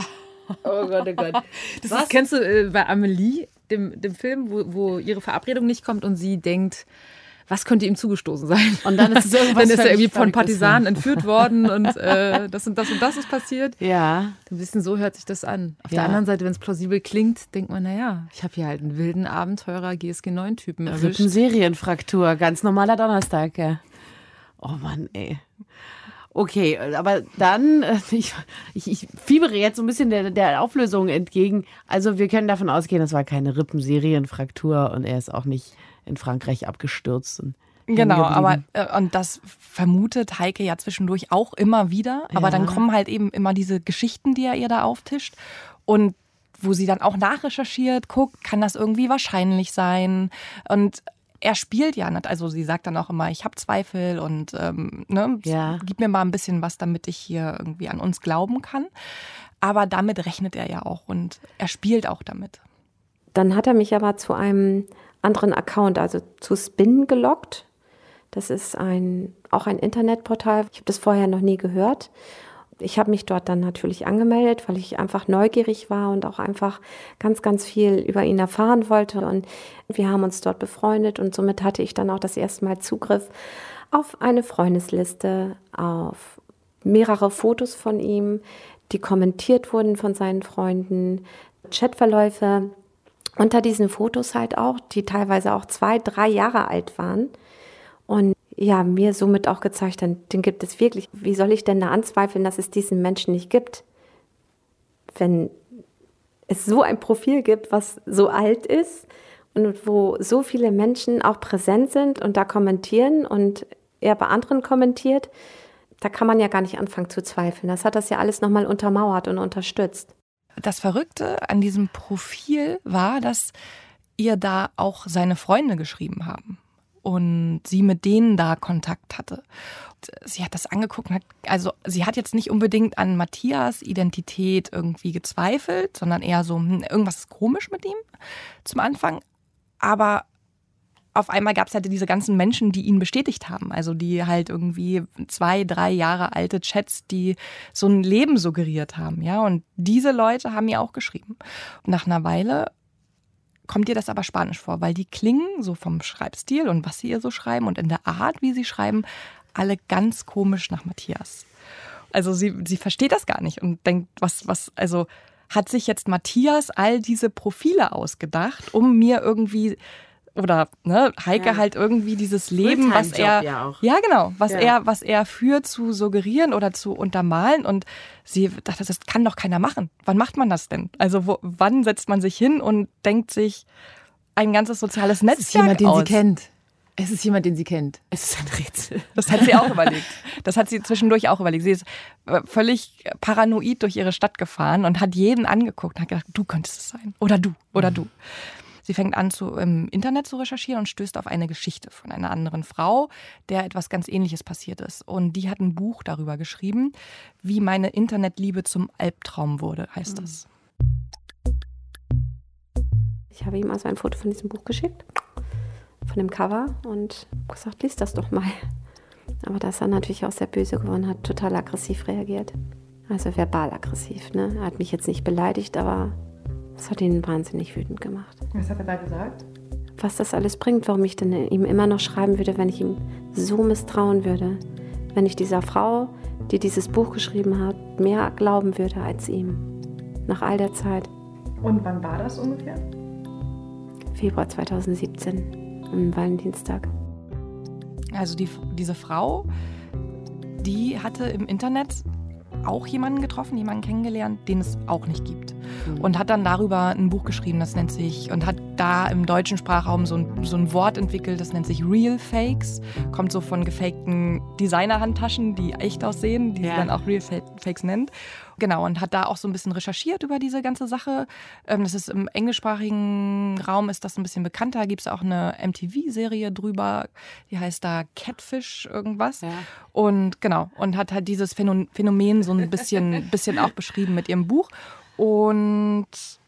Oh Gott, oh Gott. Das ist, kennst du äh, bei Amelie, dem, dem Film, wo, wo ihre Verabredung nicht kommt und sie denkt, was könnte ihm zugestoßen sein? Und dann ist es irgendwas Dann ist er irgendwie von Partisanen entführt worden und äh, das und das und das ist passiert. Ja. Ein bisschen so hört sich das an. Auf ja. der anderen Seite, wenn es plausibel klingt, denkt man, naja, ich habe hier halt einen wilden Abenteurer G S G neun Typen erwischt. Rippenserienfraktur, ganz normaler Donnerstag, ja. Oh Mann, ey. Okay, aber dann, ich, ich, ich fiebere jetzt so ein bisschen der, der Auflösung entgegen. Also wir können davon ausgehen, das war keine Rippenserienfraktur und er ist auch nicht in Frankreich abgestürzt. Und genau, aber äh, und das vermutet Heike ja zwischendurch auch immer wieder. Aber ja. dann kommen halt eben immer diese Geschichten, die er ihr da auftischt und wo sie dann auch nachrecherchiert, guckt, kann das irgendwie wahrscheinlich sein? Und er spielt ja nicht, also sie sagt dann auch immer, ich habe Zweifel und ähm, ne, ja. gib mir mal ein bisschen was, damit ich hier irgendwie an uns glauben kann. Aber damit rechnet er ja auch und er spielt auch damit. Dann hat er mich aber zu einem anderen Account, also zu Spin gelockt. Das ist ein, auch ein Internetportal. Ich habe das vorher noch nie gehört. Ich habe mich dort dann natürlich angemeldet, weil ich einfach neugierig war und auch einfach ganz, ganz viel über ihn erfahren wollte. Und wir haben uns dort befreundet und somit hatte ich dann auch das erste Mal Zugriff auf eine Freundesliste, auf mehrere Fotos von ihm, die kommentiert wurden von seinen Freunden, Chatverläufe unter diesen Fotos halt auch, die teilweise auch zwei, drei Jahre alt waren. Und ja, mir somit auch gezeigt haben, den gibt es wirklich. Wie soll ich denn da anzweifeln, dass es diesen Menschen nicht gibt? Wenn es so ein Profil gibt, was so alt ist und wo so viele Menschen auch präsent sind und da kommentieren und er bei anderen kommentiert, da kann man ja gar nicht anfangen zu zweifeln. Das hat das ja alles nochmal untermauert und unterstützt. Das Verrückte an diesem Profil war, dass ihr da auch seine Freunde geschrieben haben. Und sie mit denen da Kontakt hatte. Sie hat das angeguckt und hat, also sie hat jetzt nicht unbedingt an Matthias Identität irgendwie gezweifelt, sondern eher so, hm, irgendwas ist komisch mit ihm zum Anfang. Aber auf einmal gab es halt diese ganzen Menschen, die ihn bestätigt haben. Also die halt irgendwie zwei, drei Jahre alte Chats, die so ein Leben suggeriert haben. Ja, und diese Leute haben ihr auch geschrieben. Und nach einer Weile kommt ihr das aber spanisch vor, weil die klingen so vom Schreibstil und was sie ihr so schreiben und in der Art, wie sie schreiben, alle ganz komisch nach Matthias. Also sie, sie versteht das gar nicht und denkt, was, was, also hat sich jetzt Matthias all diese Profile ausgedacht, um mir irgendwie, oder ne, Heike ja. halt irgendwie dieses Leben, was er ja, auch. ja genau, was ja. er, was er führt, zu suggerieren oder zu untermalen. Und sie dachte, das kann doch keiner machen. Wann macht man das denn? Also wo, wann setzt man sich hin und denkt sich ein ganzes soziales Netzwerk aus? Das ist jemand, den sie kennt. Es ist jemand, den sie kennt. Es ist ein Rätsel. Das hat sie auch überlegt. Das hat sie zwischendurch auch überlegt. Sie ist völlig paranoid durch ihre Stadt gefahren und hat jeden angeguckt und hat gedacht, du könntest es sein. Oder du, oder mhm. du. Sie fängt an, zu, im Internet zu recherchieren und stößt auf eine Geschichte von einer anderen Frau, der etwas ganz Ähnliches passiert ist. Und die hat ein Buch darüber geschrieben, wie meine Internetliebe zum Albtraum wurde, heißt Mhm. das. Ich habe ihm also ein Foto von diesem Buch geschickt, von dem Cover, und gesagt, lies das doch mal. Aber da ist er natürlich auch sehr böse geworden, hat total aggressiv reagiert. Also verbal aggressiv, ne? Er hat mich jetzt nicht beleidigt, aber es hat ihn wahnsinnig wütend gemacht. Was hat er da gesagt? Was das alles bringt, warum ich denn ihm immer noch schreiben würde, wenn ich ihm so misstrauen würde. Wenn ich dieser Frau, die dieses Buch geschrieben hat, mehr glauben würde als ihm. Nach all der Zeit. Und wann war das ungefähr? Februar zweitausendsiebzehn, am Valentinstag. Also die, diese Frau, die hatte im Internet auch jemanden getroffen, jemanden kennengelernt, den es auch nicht gibt. Mhm. Und hat dann darüber ein Buch geschrieben, das nennt sich, und hat da im deutschen Sprachraum so ein, so ein Wort entwickelt, das nennt sich Real Fakes. Kommt so von gefakten Designer-Handtaschen, die echt aussehen, die ja. sie dann auch Real Fakes nennt. Genau, und hat da auch so ein bisschen recherchiert über diese ganze Sache. Das ist im englischsprachigen Raum ist das ein bisschen bekannter. Da gibt es auch eine M T V-Serie drüber, die heißt da Catfish irgendwas. Ja. Und genau, und hat halt dieses Phänomen so ein bisschen, bisschen auch beschrieben mit ihrem Buch. Und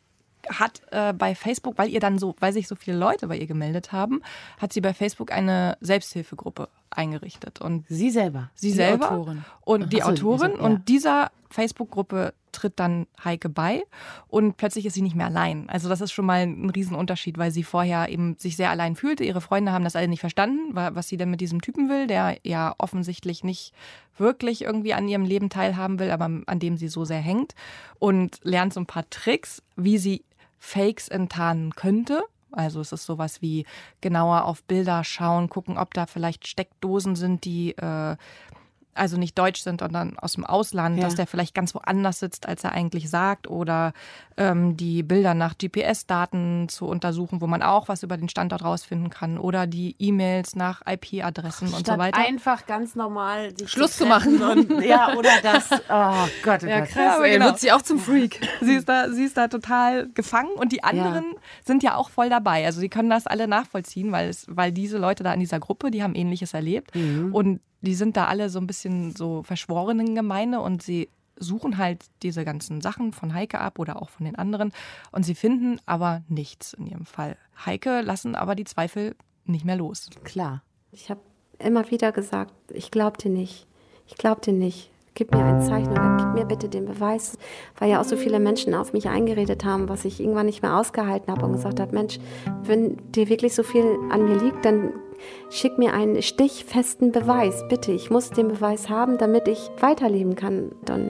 hat äh, bei Facebook, weil ihr dann so, weil sich so viele Leute bei ihr gemeldet haben, hat sie bei Facebook eine Selbsthilfegruppe eingerichtet. Und sie selber? Sie die selber. Autorin. Und die Ach so, Autorin. diese, ja. Und dieser Facebook-Gruppe tritt dann Heike bei und plötzlich ist sie nicht mehr allein. Also das ist schon mal ein Riesenunterschied, weil sie vorher eben sich sehr allein fühlte. Ihre Freunde haben das alle nicht verstanden, was sie denn mit diesem Typen will, der ja offensichtlich nicht wirklich irgendwie an ihrem Leben teilhaben will, aber an dem sie so sehr hängt, und lernt so ein paar Tricks, wie sie Fakes enttarnen könnte. Also es ist sowas wie genauer auf Bilder schauen, gucken, ob da vielleicht Steckdosen sind, die äh, also nicht deutsch sind, sondern aus dem Ausland, ja. dass der vielleicht ganz woanders sitzt, als er eigentlich sagt, oder ähm, die Bilder nach G P S-Daten zu untersuchen, wo man auch was über den Standort rausfinden kann, oder die E-Mails nach I P-Adressen und so weiter. Einfach ganz normal sich Schluss zu machen. Und, ja, oder das. Oh Gott, oh ja, Gott. krass, ey, genau. Wird sie auch zum Freak. Sie ist da, sie ist da total gefangen, und die anderen ja. sind ja auch voll dabei. Also sie können das alle nachvollziehen, weil, es, weil diese Leute da in dieser Gruppe, die haben Ähnliches erlebt, mhm. und die sind da alle so ein bisschen so Verschworenengemeinde, und sie suchen halt diese ganzen Sachen von Heike ab oder auch von den anderen, und sie finden aber nichts in ihrem Fall. Heike lassen aber die Zweifel nicht mehr los. Klar. Ich habe immer wieder gesagt, ich glaub dir nicht, ich glaub dir nicht. Gib mir ein Zeichen oder gib mir bitte den Beweis, weil ja auch so viele Menschen auf mich eingeredet haben, was ich irgendwann nicht mehr ausgehalten habe und gesagt habe, Mensch, wenn dir wirklich so viel an mir liegt, dann schick mir einen stichfesten Beweis, bitte. Ich muss den Beweis haben, damit ich weiterleben kann. Und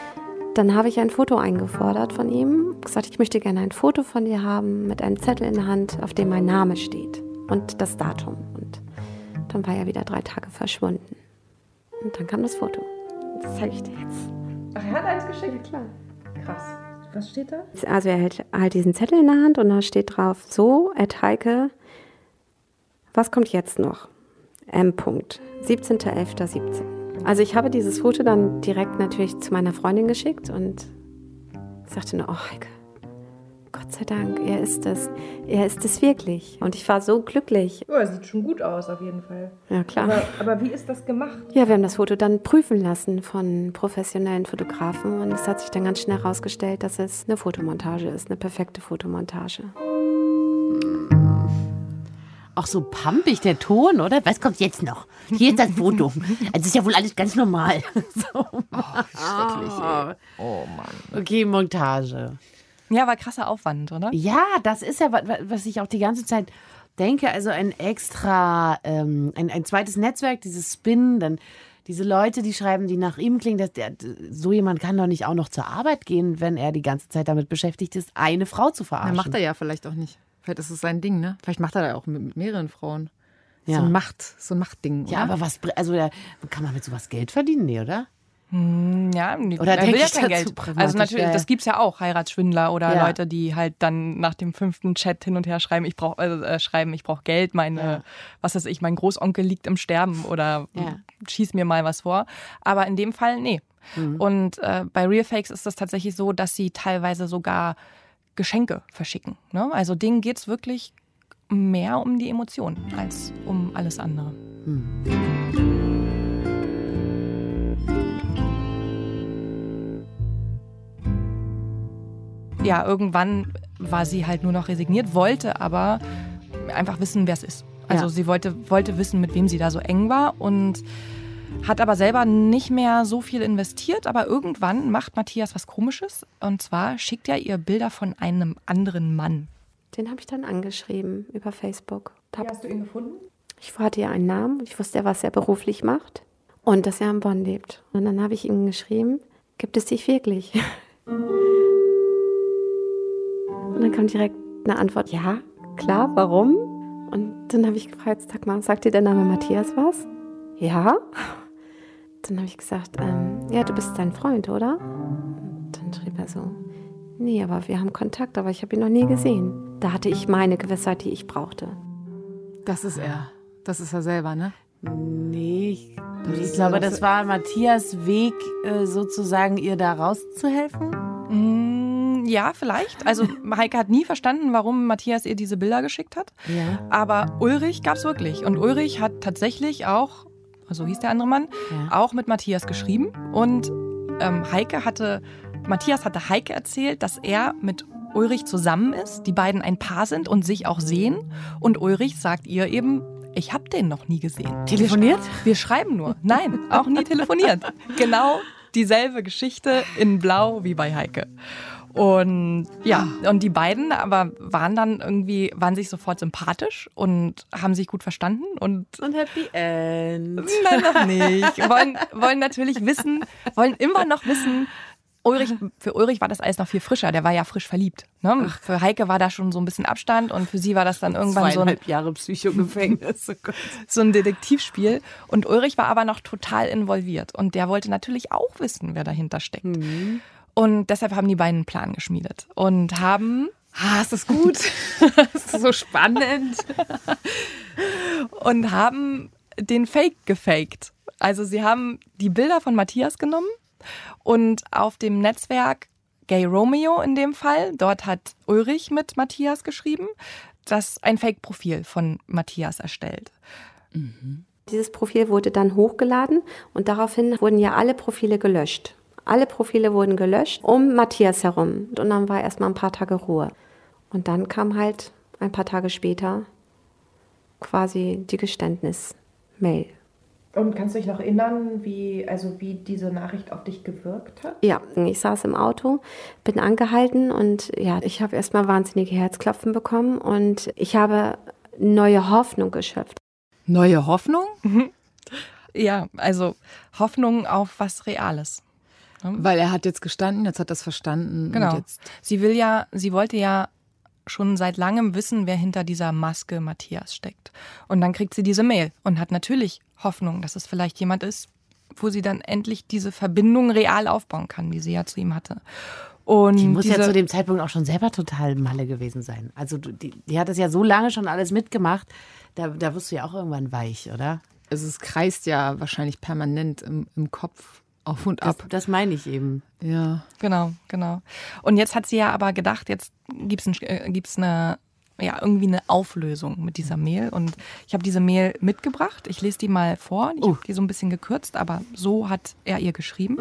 dann habe ich ein Foto eingefordert von ihm, gesagt, ich möchte gerne ein Foto von dir haben mit einem Zettel in der Hand, auf dem mein Name steht und das Datum. Und dann war er wieder drei Tage verschwunden. Und dann kam das Foto. Das zeige ich dir jetzt. Ach, er hat eins geschickt? Ja, klar. Krass. Was steht da? Also er hält halt diesen Zettel in der Hand und da steht drauf, so, at Heike, was kommt jetzt noch? M. siebzehnter elfter siebzehn. Also ich habe dieses Foto dann direkt natürlich zu meiner Freundin geschickt und sagte nur, oh Heike, Gott sei Dank, er ist es. Er ist es wirklich. Und ich war so glücklich. Oh, er sieht schon gut aus, auf jeden Fall. Ja, klar. Aber, aber wie ist das gemacht? Ja, wir haben das Foto dann prüfen lassen von professionellen Fotografen. Und es hat sich dann ganz schnell herausgestellt, dass es eine Fotomontage ist, eine perfekte Fotomontage. Auch so pampig der Ton, oder? Was kommt jetzt noch? Hier ist das Foto. Also ist ja wohl alles ganz normal. So. Oh, schrecklich, ey. Oh Mann. Okay, Montage. Ja, war krasser Aufwand, oder? Ja, das ist ja, was ich auch die ganze Zeit denke. Also ein extra, ähm, ein, ein zweites Netzwerk, dieses Spin, dann diese Leute, die schreiben, die nach ihm klingen, dass der, so jemand kann doch nicht auch noch zur Arbeit gehen, wenn er die ganze Zeit damit beschäftigt ist, eine Frau zu verarschen. Na, macht er ja vielleicht auch nicht. Vielleicht ist es sein Ding, ne? Vielleicht macht er da auch mit mehreren Frauen. Ja. So ein Macht, so ein Machtding, oder? Ja, aber was, also da kann man mit sowas Geld verdienen, nee, oder? Ja, oder er will ja kein dazu Geld. pragmatisch, Also natürlich, ja, ja. das gibt's ja auch, Heiratsschwindler oder Ja. Leute, die halt dann nach dem fünften Chat hin und her schreiben, ich brauche also, äh, schreiben, ich brauche Geld, meine, Ja. was weiß ich, mein Großonkel liegt im Sterben oder Ja. schieß mir mal was vor. Aber in dem Fall, nee. Mhm. Und äh, bei Real Fakes ist das tatsächlich so, dass sie teilweise sogar Geschenke verschicken. Ne? Also denen geht's wirklich mehr um die Emotionen als um alles andere. Ja, irgendwann war sie halt nur noch resigniert, wollte aber einfach wissen, wer es ist. Also Ja. sie wollte, wollte wissen, mit wem sie da so eng war und hat aber selber nicht mehr so viel investiert. Aber irgendwann macht Matthias was Komisches. Und zwar schickt er ihr Bilder von einem anderen Mann. Den habe ich dann angeschrieben über Facebook. Wie hast du ihn gefunden? Ich hatte ja einen Namen. Ich wusste, was er beruflich macht und dass er in Bonn lebt. Und dann habe ich ihm geschrieben, gibt es dich wirklich? Und dann kam direkt eine Antwort, ja, klar, warum? Und dann habe ich gefragt, sag mal, sagt dir der Name Matthias was? Ja. Dann habe ich gesagt, ähm, ja, du bist sein Freund, oder? Und dann schrieb er so, nee, aber wir haben Kontakt, aber ich habe ihn noch nie gesehen. Da hatte ich meine Gewissheit, die ich brauchte. Das ist er. Das ist er selber, ne? Nee, ich, Das ich ist glaube, ja- das war Matthias Weg, äh, sozusagen ihr da rauszuhelfen. Mm, ja, vielleicht. Also Heike hat nie verstanden, warum Matthias ihr diese Bilder geschickt hat. Ja. Aber Ulrich gab es wirklich. Und Ulrich hat tatsächlich auch, so hieß der andere Mann, Ja. auch mit Matthias geschrieben. Und ähm, Heike hatte, Matthias hatte Heike erzählt, dass er mit Ulrich zusammen ist, die beiden ein Paar sind und sich auch sehen. Und Ulrich sagt ihr eben, ich habe den noch nie gesehen. Telefoniert? Wir, wir schreiben nur. Nein, auch nie telefoniert. Genau dieselbe Geschichte in Blau wie bei Heike. Und ja, und die beiden aber waren dann irgendwie, waren sich sofort sympathisch und haben sich gut verstanden und Und Happy End. Nein, noch nicht. Wollen, wollen natürlich wissen, wollen immer noch wissen, Ulrich, für Ulrich war das alles noch viel frischer, der war ja frisch verliebt. Ne? Für Heike war da schon so ein bisschen Abstand und für sie war das dann irgendwann so ein, Zweieinhalb Jahre Psychogefängnis. Oh Gott. so ein Detektivspiel. Und Ulrich war aber noch total involviert und der wollte natürlich auch wissen, wer dahinter steckt. Mhm. Und deshalb haben die beiden einen Plan geschmiedet und haben... Ah, ist das gut? Das ist so spannend. und haben den Fake gefaked. Also sie haben die Bilder von Matthias genommen und auf dem Netzwerk Gay Romeo in dem Fall, dort hat Ulrich mit Matthias geschrieben, das ein Fake-Profil von Matthias erstellt. Dieses Profil wurde dann hochgeladen und daraufhin wurden ja alle Profile gelöscht. Alle Profile wurden gelöscht um Matthias herum. Und dann war erstmal ein paar Tage Ruhe. Und dann kam halt ein paar Tage später quasi die Geständnis-Mail. Und kannst du dich noch erinnern, wie, also wie diese Nachricht auf dich gewirkt hat? Ja, ich saß im Auto, bin angehalten und ja, ich habe erstmal wahnsinnige Herzklopfen bekommen und ich habe neue Hoffnung geschöpft. Neue Hoffnung? Ja, also Hoffnung auf was Reales. Weil er hat jetzt gestanden, jetzt hat er es verstanden. Genau. Und jetzt Sie will ja, sie wollte ja schon seit langem wissen, wer hinter dieser Maske Matthias steckt. Und dann kriegt sie diese Mail und hat natürlich Hoffnung, dass es vielleicht jemand ist, wo sie dann endlich diese Verbindung real aufbauen kann, die sie ja zu ihm hatte. Und Die muss diese, ja zu dem Zeitpunkt auch schon selber total Malle gewesen sein. Also du- die, die hat das ja so lange schon alles mitgemacht, da, da wirst du ja auch irgendwann weich, oder? also es kreist ja wahrscheinlich permanent im, im Kopf auf und Das, ab. das meine ich eben. Ja. Genau, genau. Und jetzt hat sie ja aber gedacht, jetzt gibt's ein, äh, gibt's eine, ja, irgendwie eine Auflösung mit dieser Mail. Und ich habe diese Mail mitgebracht. Ich lese die mal vor. Ich habe die so ein bisschen gekürzt, aber so hat er ihr geschrieben.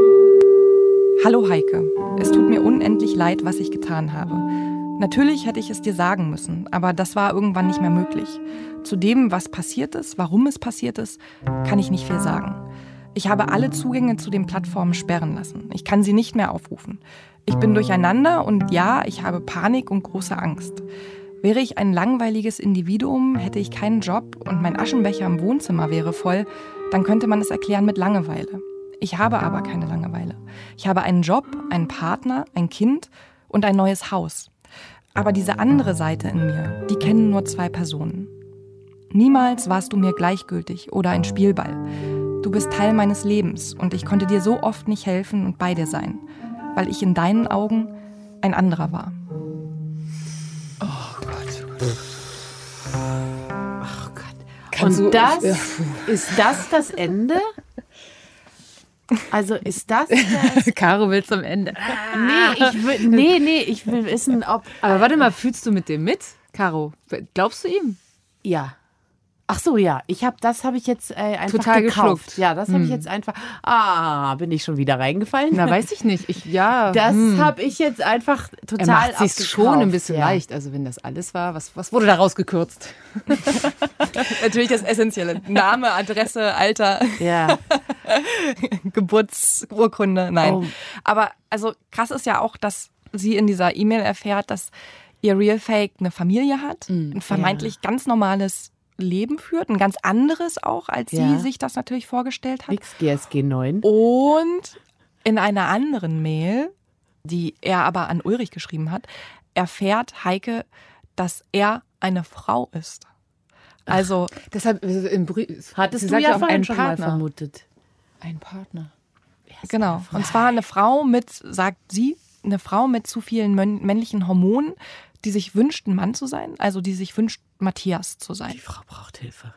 Hallo Heike, es tut mir unendlich leid, was ich getan habe. Natürlich hätte ich es dir sagen müssen, aber das war irgendwann nicht mehr möglich. Zu dem, was passiert ist, warum es passiert ist, kann ich nicht viel sagen. Ich habe alle Zugänge zu den Plattformen sperren lassen. Ich kann sie nicht mehr aufrufen. Ich bin durcheinander und ja, ich habe Panik und große Angst. Wäre ich ein langweiliges Individuum, hätte ich keinen Job und mein Aschenbecher im Wohnzimmer wäre voll, dann könnte man es erklären mit Langeweile. Ich habe aber keine Langeweile. Ich habe einen Job, einen Partner, ein Kind und ein neues Haus. Aber diese andere Seite in mir, die kennen nur zwei Personen. Niemals warst du mir gleichgültig oder ein Spielball. Du bist Teil meines Lebens und ich konnte dir so oft nicht helfen und bei dir sein, weil ich in deinen Augen ein anderer war. Oh Gott. Oh Gott. Kannst Und du- das, Ja. ist das das Ende? Also ist das das? Caro will zum Ende. Nee, ich will, nee, nee, ich will wissen, ob... Aber warte mal, fühlst du mit dem mit, Caro? Glaubst du ihm? Ja. Ach so, ja. Ich hab, das habe ich jetzt äh, einfach Total gekauft. geschluckt. Ja, das habe ich Hm. jetzt einfach... Ah, bin ich schon wieder reingefallen? Na, weiß ich nicht. Ich, ja. Das hm. habe ich jetzt einfach total Er macht sich schon ein abgekauft, bisschen ja. leicht. Also wenn das alles war, was, was wurde da rausgekürzt? Natürlich das Essentielle. Name, Adresse, Alter, Ja. Geburtsurkunde. Nein. Oh. Aber also krass ist ja auch, dass sie in dieser E-Mail erfährt, dass ihr Real Fake eine Familie hat, ein vermeintlich ganz normales Leben führt, ein ganz anderes auch, als Ja. sie sich das natürlich vorgestellt hat. Nix G S G neun. Und in einer anderen Mail, die er aber an Ulrich geschrieben hat, erfährt Heike, dass er eine Frau ist. Also deshalb also im Brief Hattest sie du sagt ja auch vorhin einen schon mal Partner. vermutet. Ein Partner. genau. Und zwar eine Frau mit, sagt sie, eine Frau mit zu vielen mön- männlichen Hormonen, die sich wünscht, ein Mann zu sein, also die sich wünscht, Matthias zu sein. Die Frau braucht Hilfe.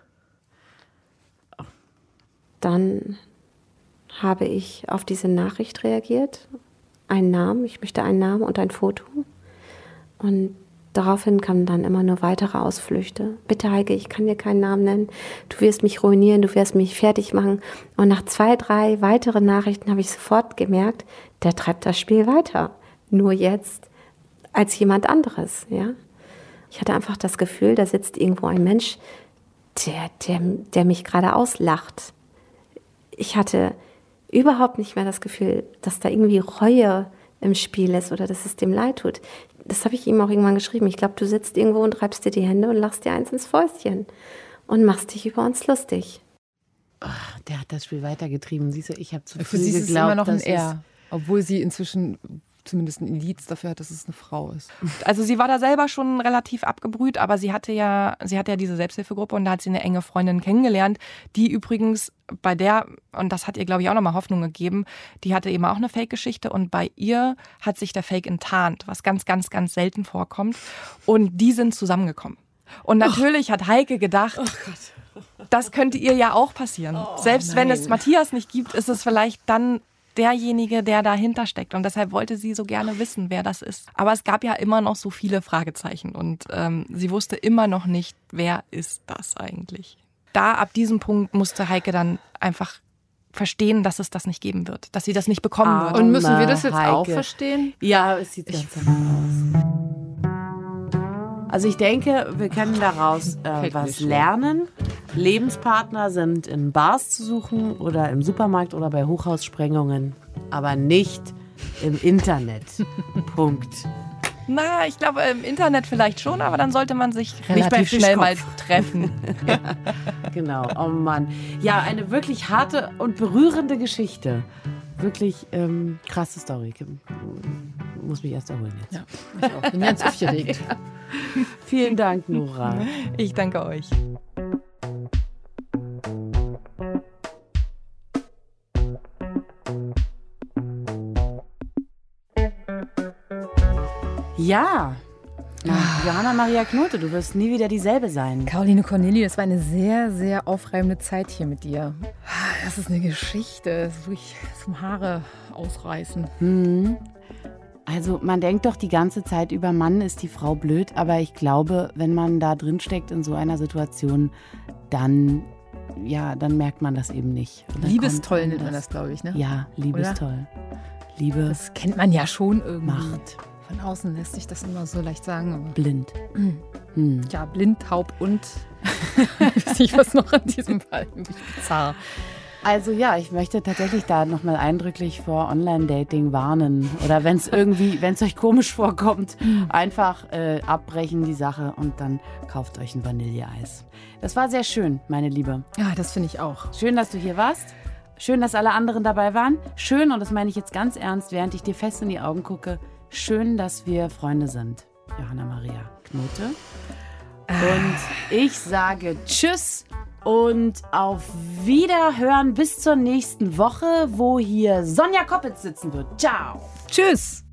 Dann habe ich auf diese Nachricht reagiert. Einen Namen, ich möchte einen Namen und ein Foto. Und daraufhin kamen dann immer nur weitere Ausflüchte. Bitte Heike, ich kann dir keinen Namen nennen. Du wirst mich ruinieren, du wirst mich fertig machen. Und nach zwei, drei weiteren Nachrichten habe ich sofort gemerkt, der treibt das Spiel weiter. Nur jetzt als jemand anderes, ja. Ich hatte einfach das Gefühl, da sitzt irgendwo ein Mensch, der, der, der mich gerade auslacht. Ich hatte überhaupt nicht mehr das Gefühl, dass da irgendwie Reue im Spiel ist oder dass es dem leid tut. Das habe ich ihm auch irgendwann geschrieben. Ich glaube, du sitzt irgendwo und reibst dir die Hände und lachst dir eins ins Fäustchen und machst dich über uns lustig. Ach, der hat das Spiel weitergetrieben. Siehst du, ich habe zu Für früh sie ist es geglaubt, immer noch ein dass Er, obwohl sie inzwischen zumindest ein Indiz dafür hat, dass es eine Frau ist. Also sie war da selber schon relativ abgebrüht, aber sie hatte ja, sie hatte ja diese Selbsthilfegruppe und da hat sie eine enge Freundin kennengelernt, die übrigens bei der, und das hat ihr, glaube ich, auch nochmal Hoffnung gegeben, die hatte eben auch eine Fake-Geschichte und bei ihr hat sich der Fake enttarnt, was ganz, ganz, ganz selten vorkommt. Und die sind zusammengekommen. Und natürlich hat Heike gedacht, das könnte ihr ja auch passieren. Selbst wenn es nein. Matthias nicht gibt, ist es vielleicht dann derjenige, der dahinter steckt. Und deshalb wollte sie so gerne wissen, wer das ist. Aber es gab ja immer noch so viele Fragezeichen und ähm, sie wusste immer noch nicht, wer ist das eigentlich. Da, ab diesem Punkt, musste Heike dann einfach verstehen, dass es das nicht geben wird, dass sie das nicht bekommen Ah, wird. Und müssen wir das jetzt Heike. auch verstehen? Ja, es sieht ganz danach aus. Also ich denke, wir können daraus äh, Fällt mir was schwer. lernen. Lebenspartner sind in Bars zu suchen oder im Supermarkt oder bei Hochhaussprengungen, aber nicht im Internet. Punkt. Na, ich glaube, im Internet vielleicht schon, aber dann sollte man sich Nicht bei relativ schnell mal Fischkopf. treffen. Ja, genau, oh Mann. Ja, eine wirklich harte und berührende Geschichte. Wirklich ähm, krasse Story. Muss mich erst erholen jetzt. Ja, ich auch. Bin ganz aufgeregt. Vielen Dank, Nora. Ich danke euch. Ja, Na, Johanna Maria Knote, du wirst nie wieder dieselbe sein. Caroline Corneli, das war eine sehr, sehr aufreibende Zeit hier mit dir. Das ist eine Geschichte, das ist wirklich zum Haare ausreißen. Hm. Also man denkt doch die ganze Zeit über, Mann, ist die Frau blöd, aber ich glaube, wenn man da drin steckt in so einer Situation, dann, ja, dann merkt man das eben nicht. Und dann Liebestoll kommt nennt man das, glaube ich, ne? Ja, liebestoll. Liebe. Das kennt man ja schon irgendwie. Macht. Von außen lässt sich das immer so leicht sagen. Aber Blind. Mhm. Hm. Ja, blind, taub und ich weiß nicht, was noch an diesem Fall bizarr. Also ja, ich möchte tatsächlich da nochmal eindrücklich vor Online-Dating warnen. Oder wenn es irgendwie, wenn es euch komisch vorkommt, einfach äh, abbrechen die Sache und dann kauft euch ein Vanilleeis. Das war sehr schön, meine Liebe. Ja, das finde ich auch. Schön, dass du hier warst. Schön, dass alle anderen dabei waren. Schön, und das meine ich jetzt ganz ernst, während ich dir fest in die Augen gucke, schön, dass wir Freunde sind. Johanna Maria Knote. Und ich sage Tschüss Und auf Wiederhören bis zur nächsten Woche, wo hier Sonja Koppitz sitzen wird. Ciao. Tschüss.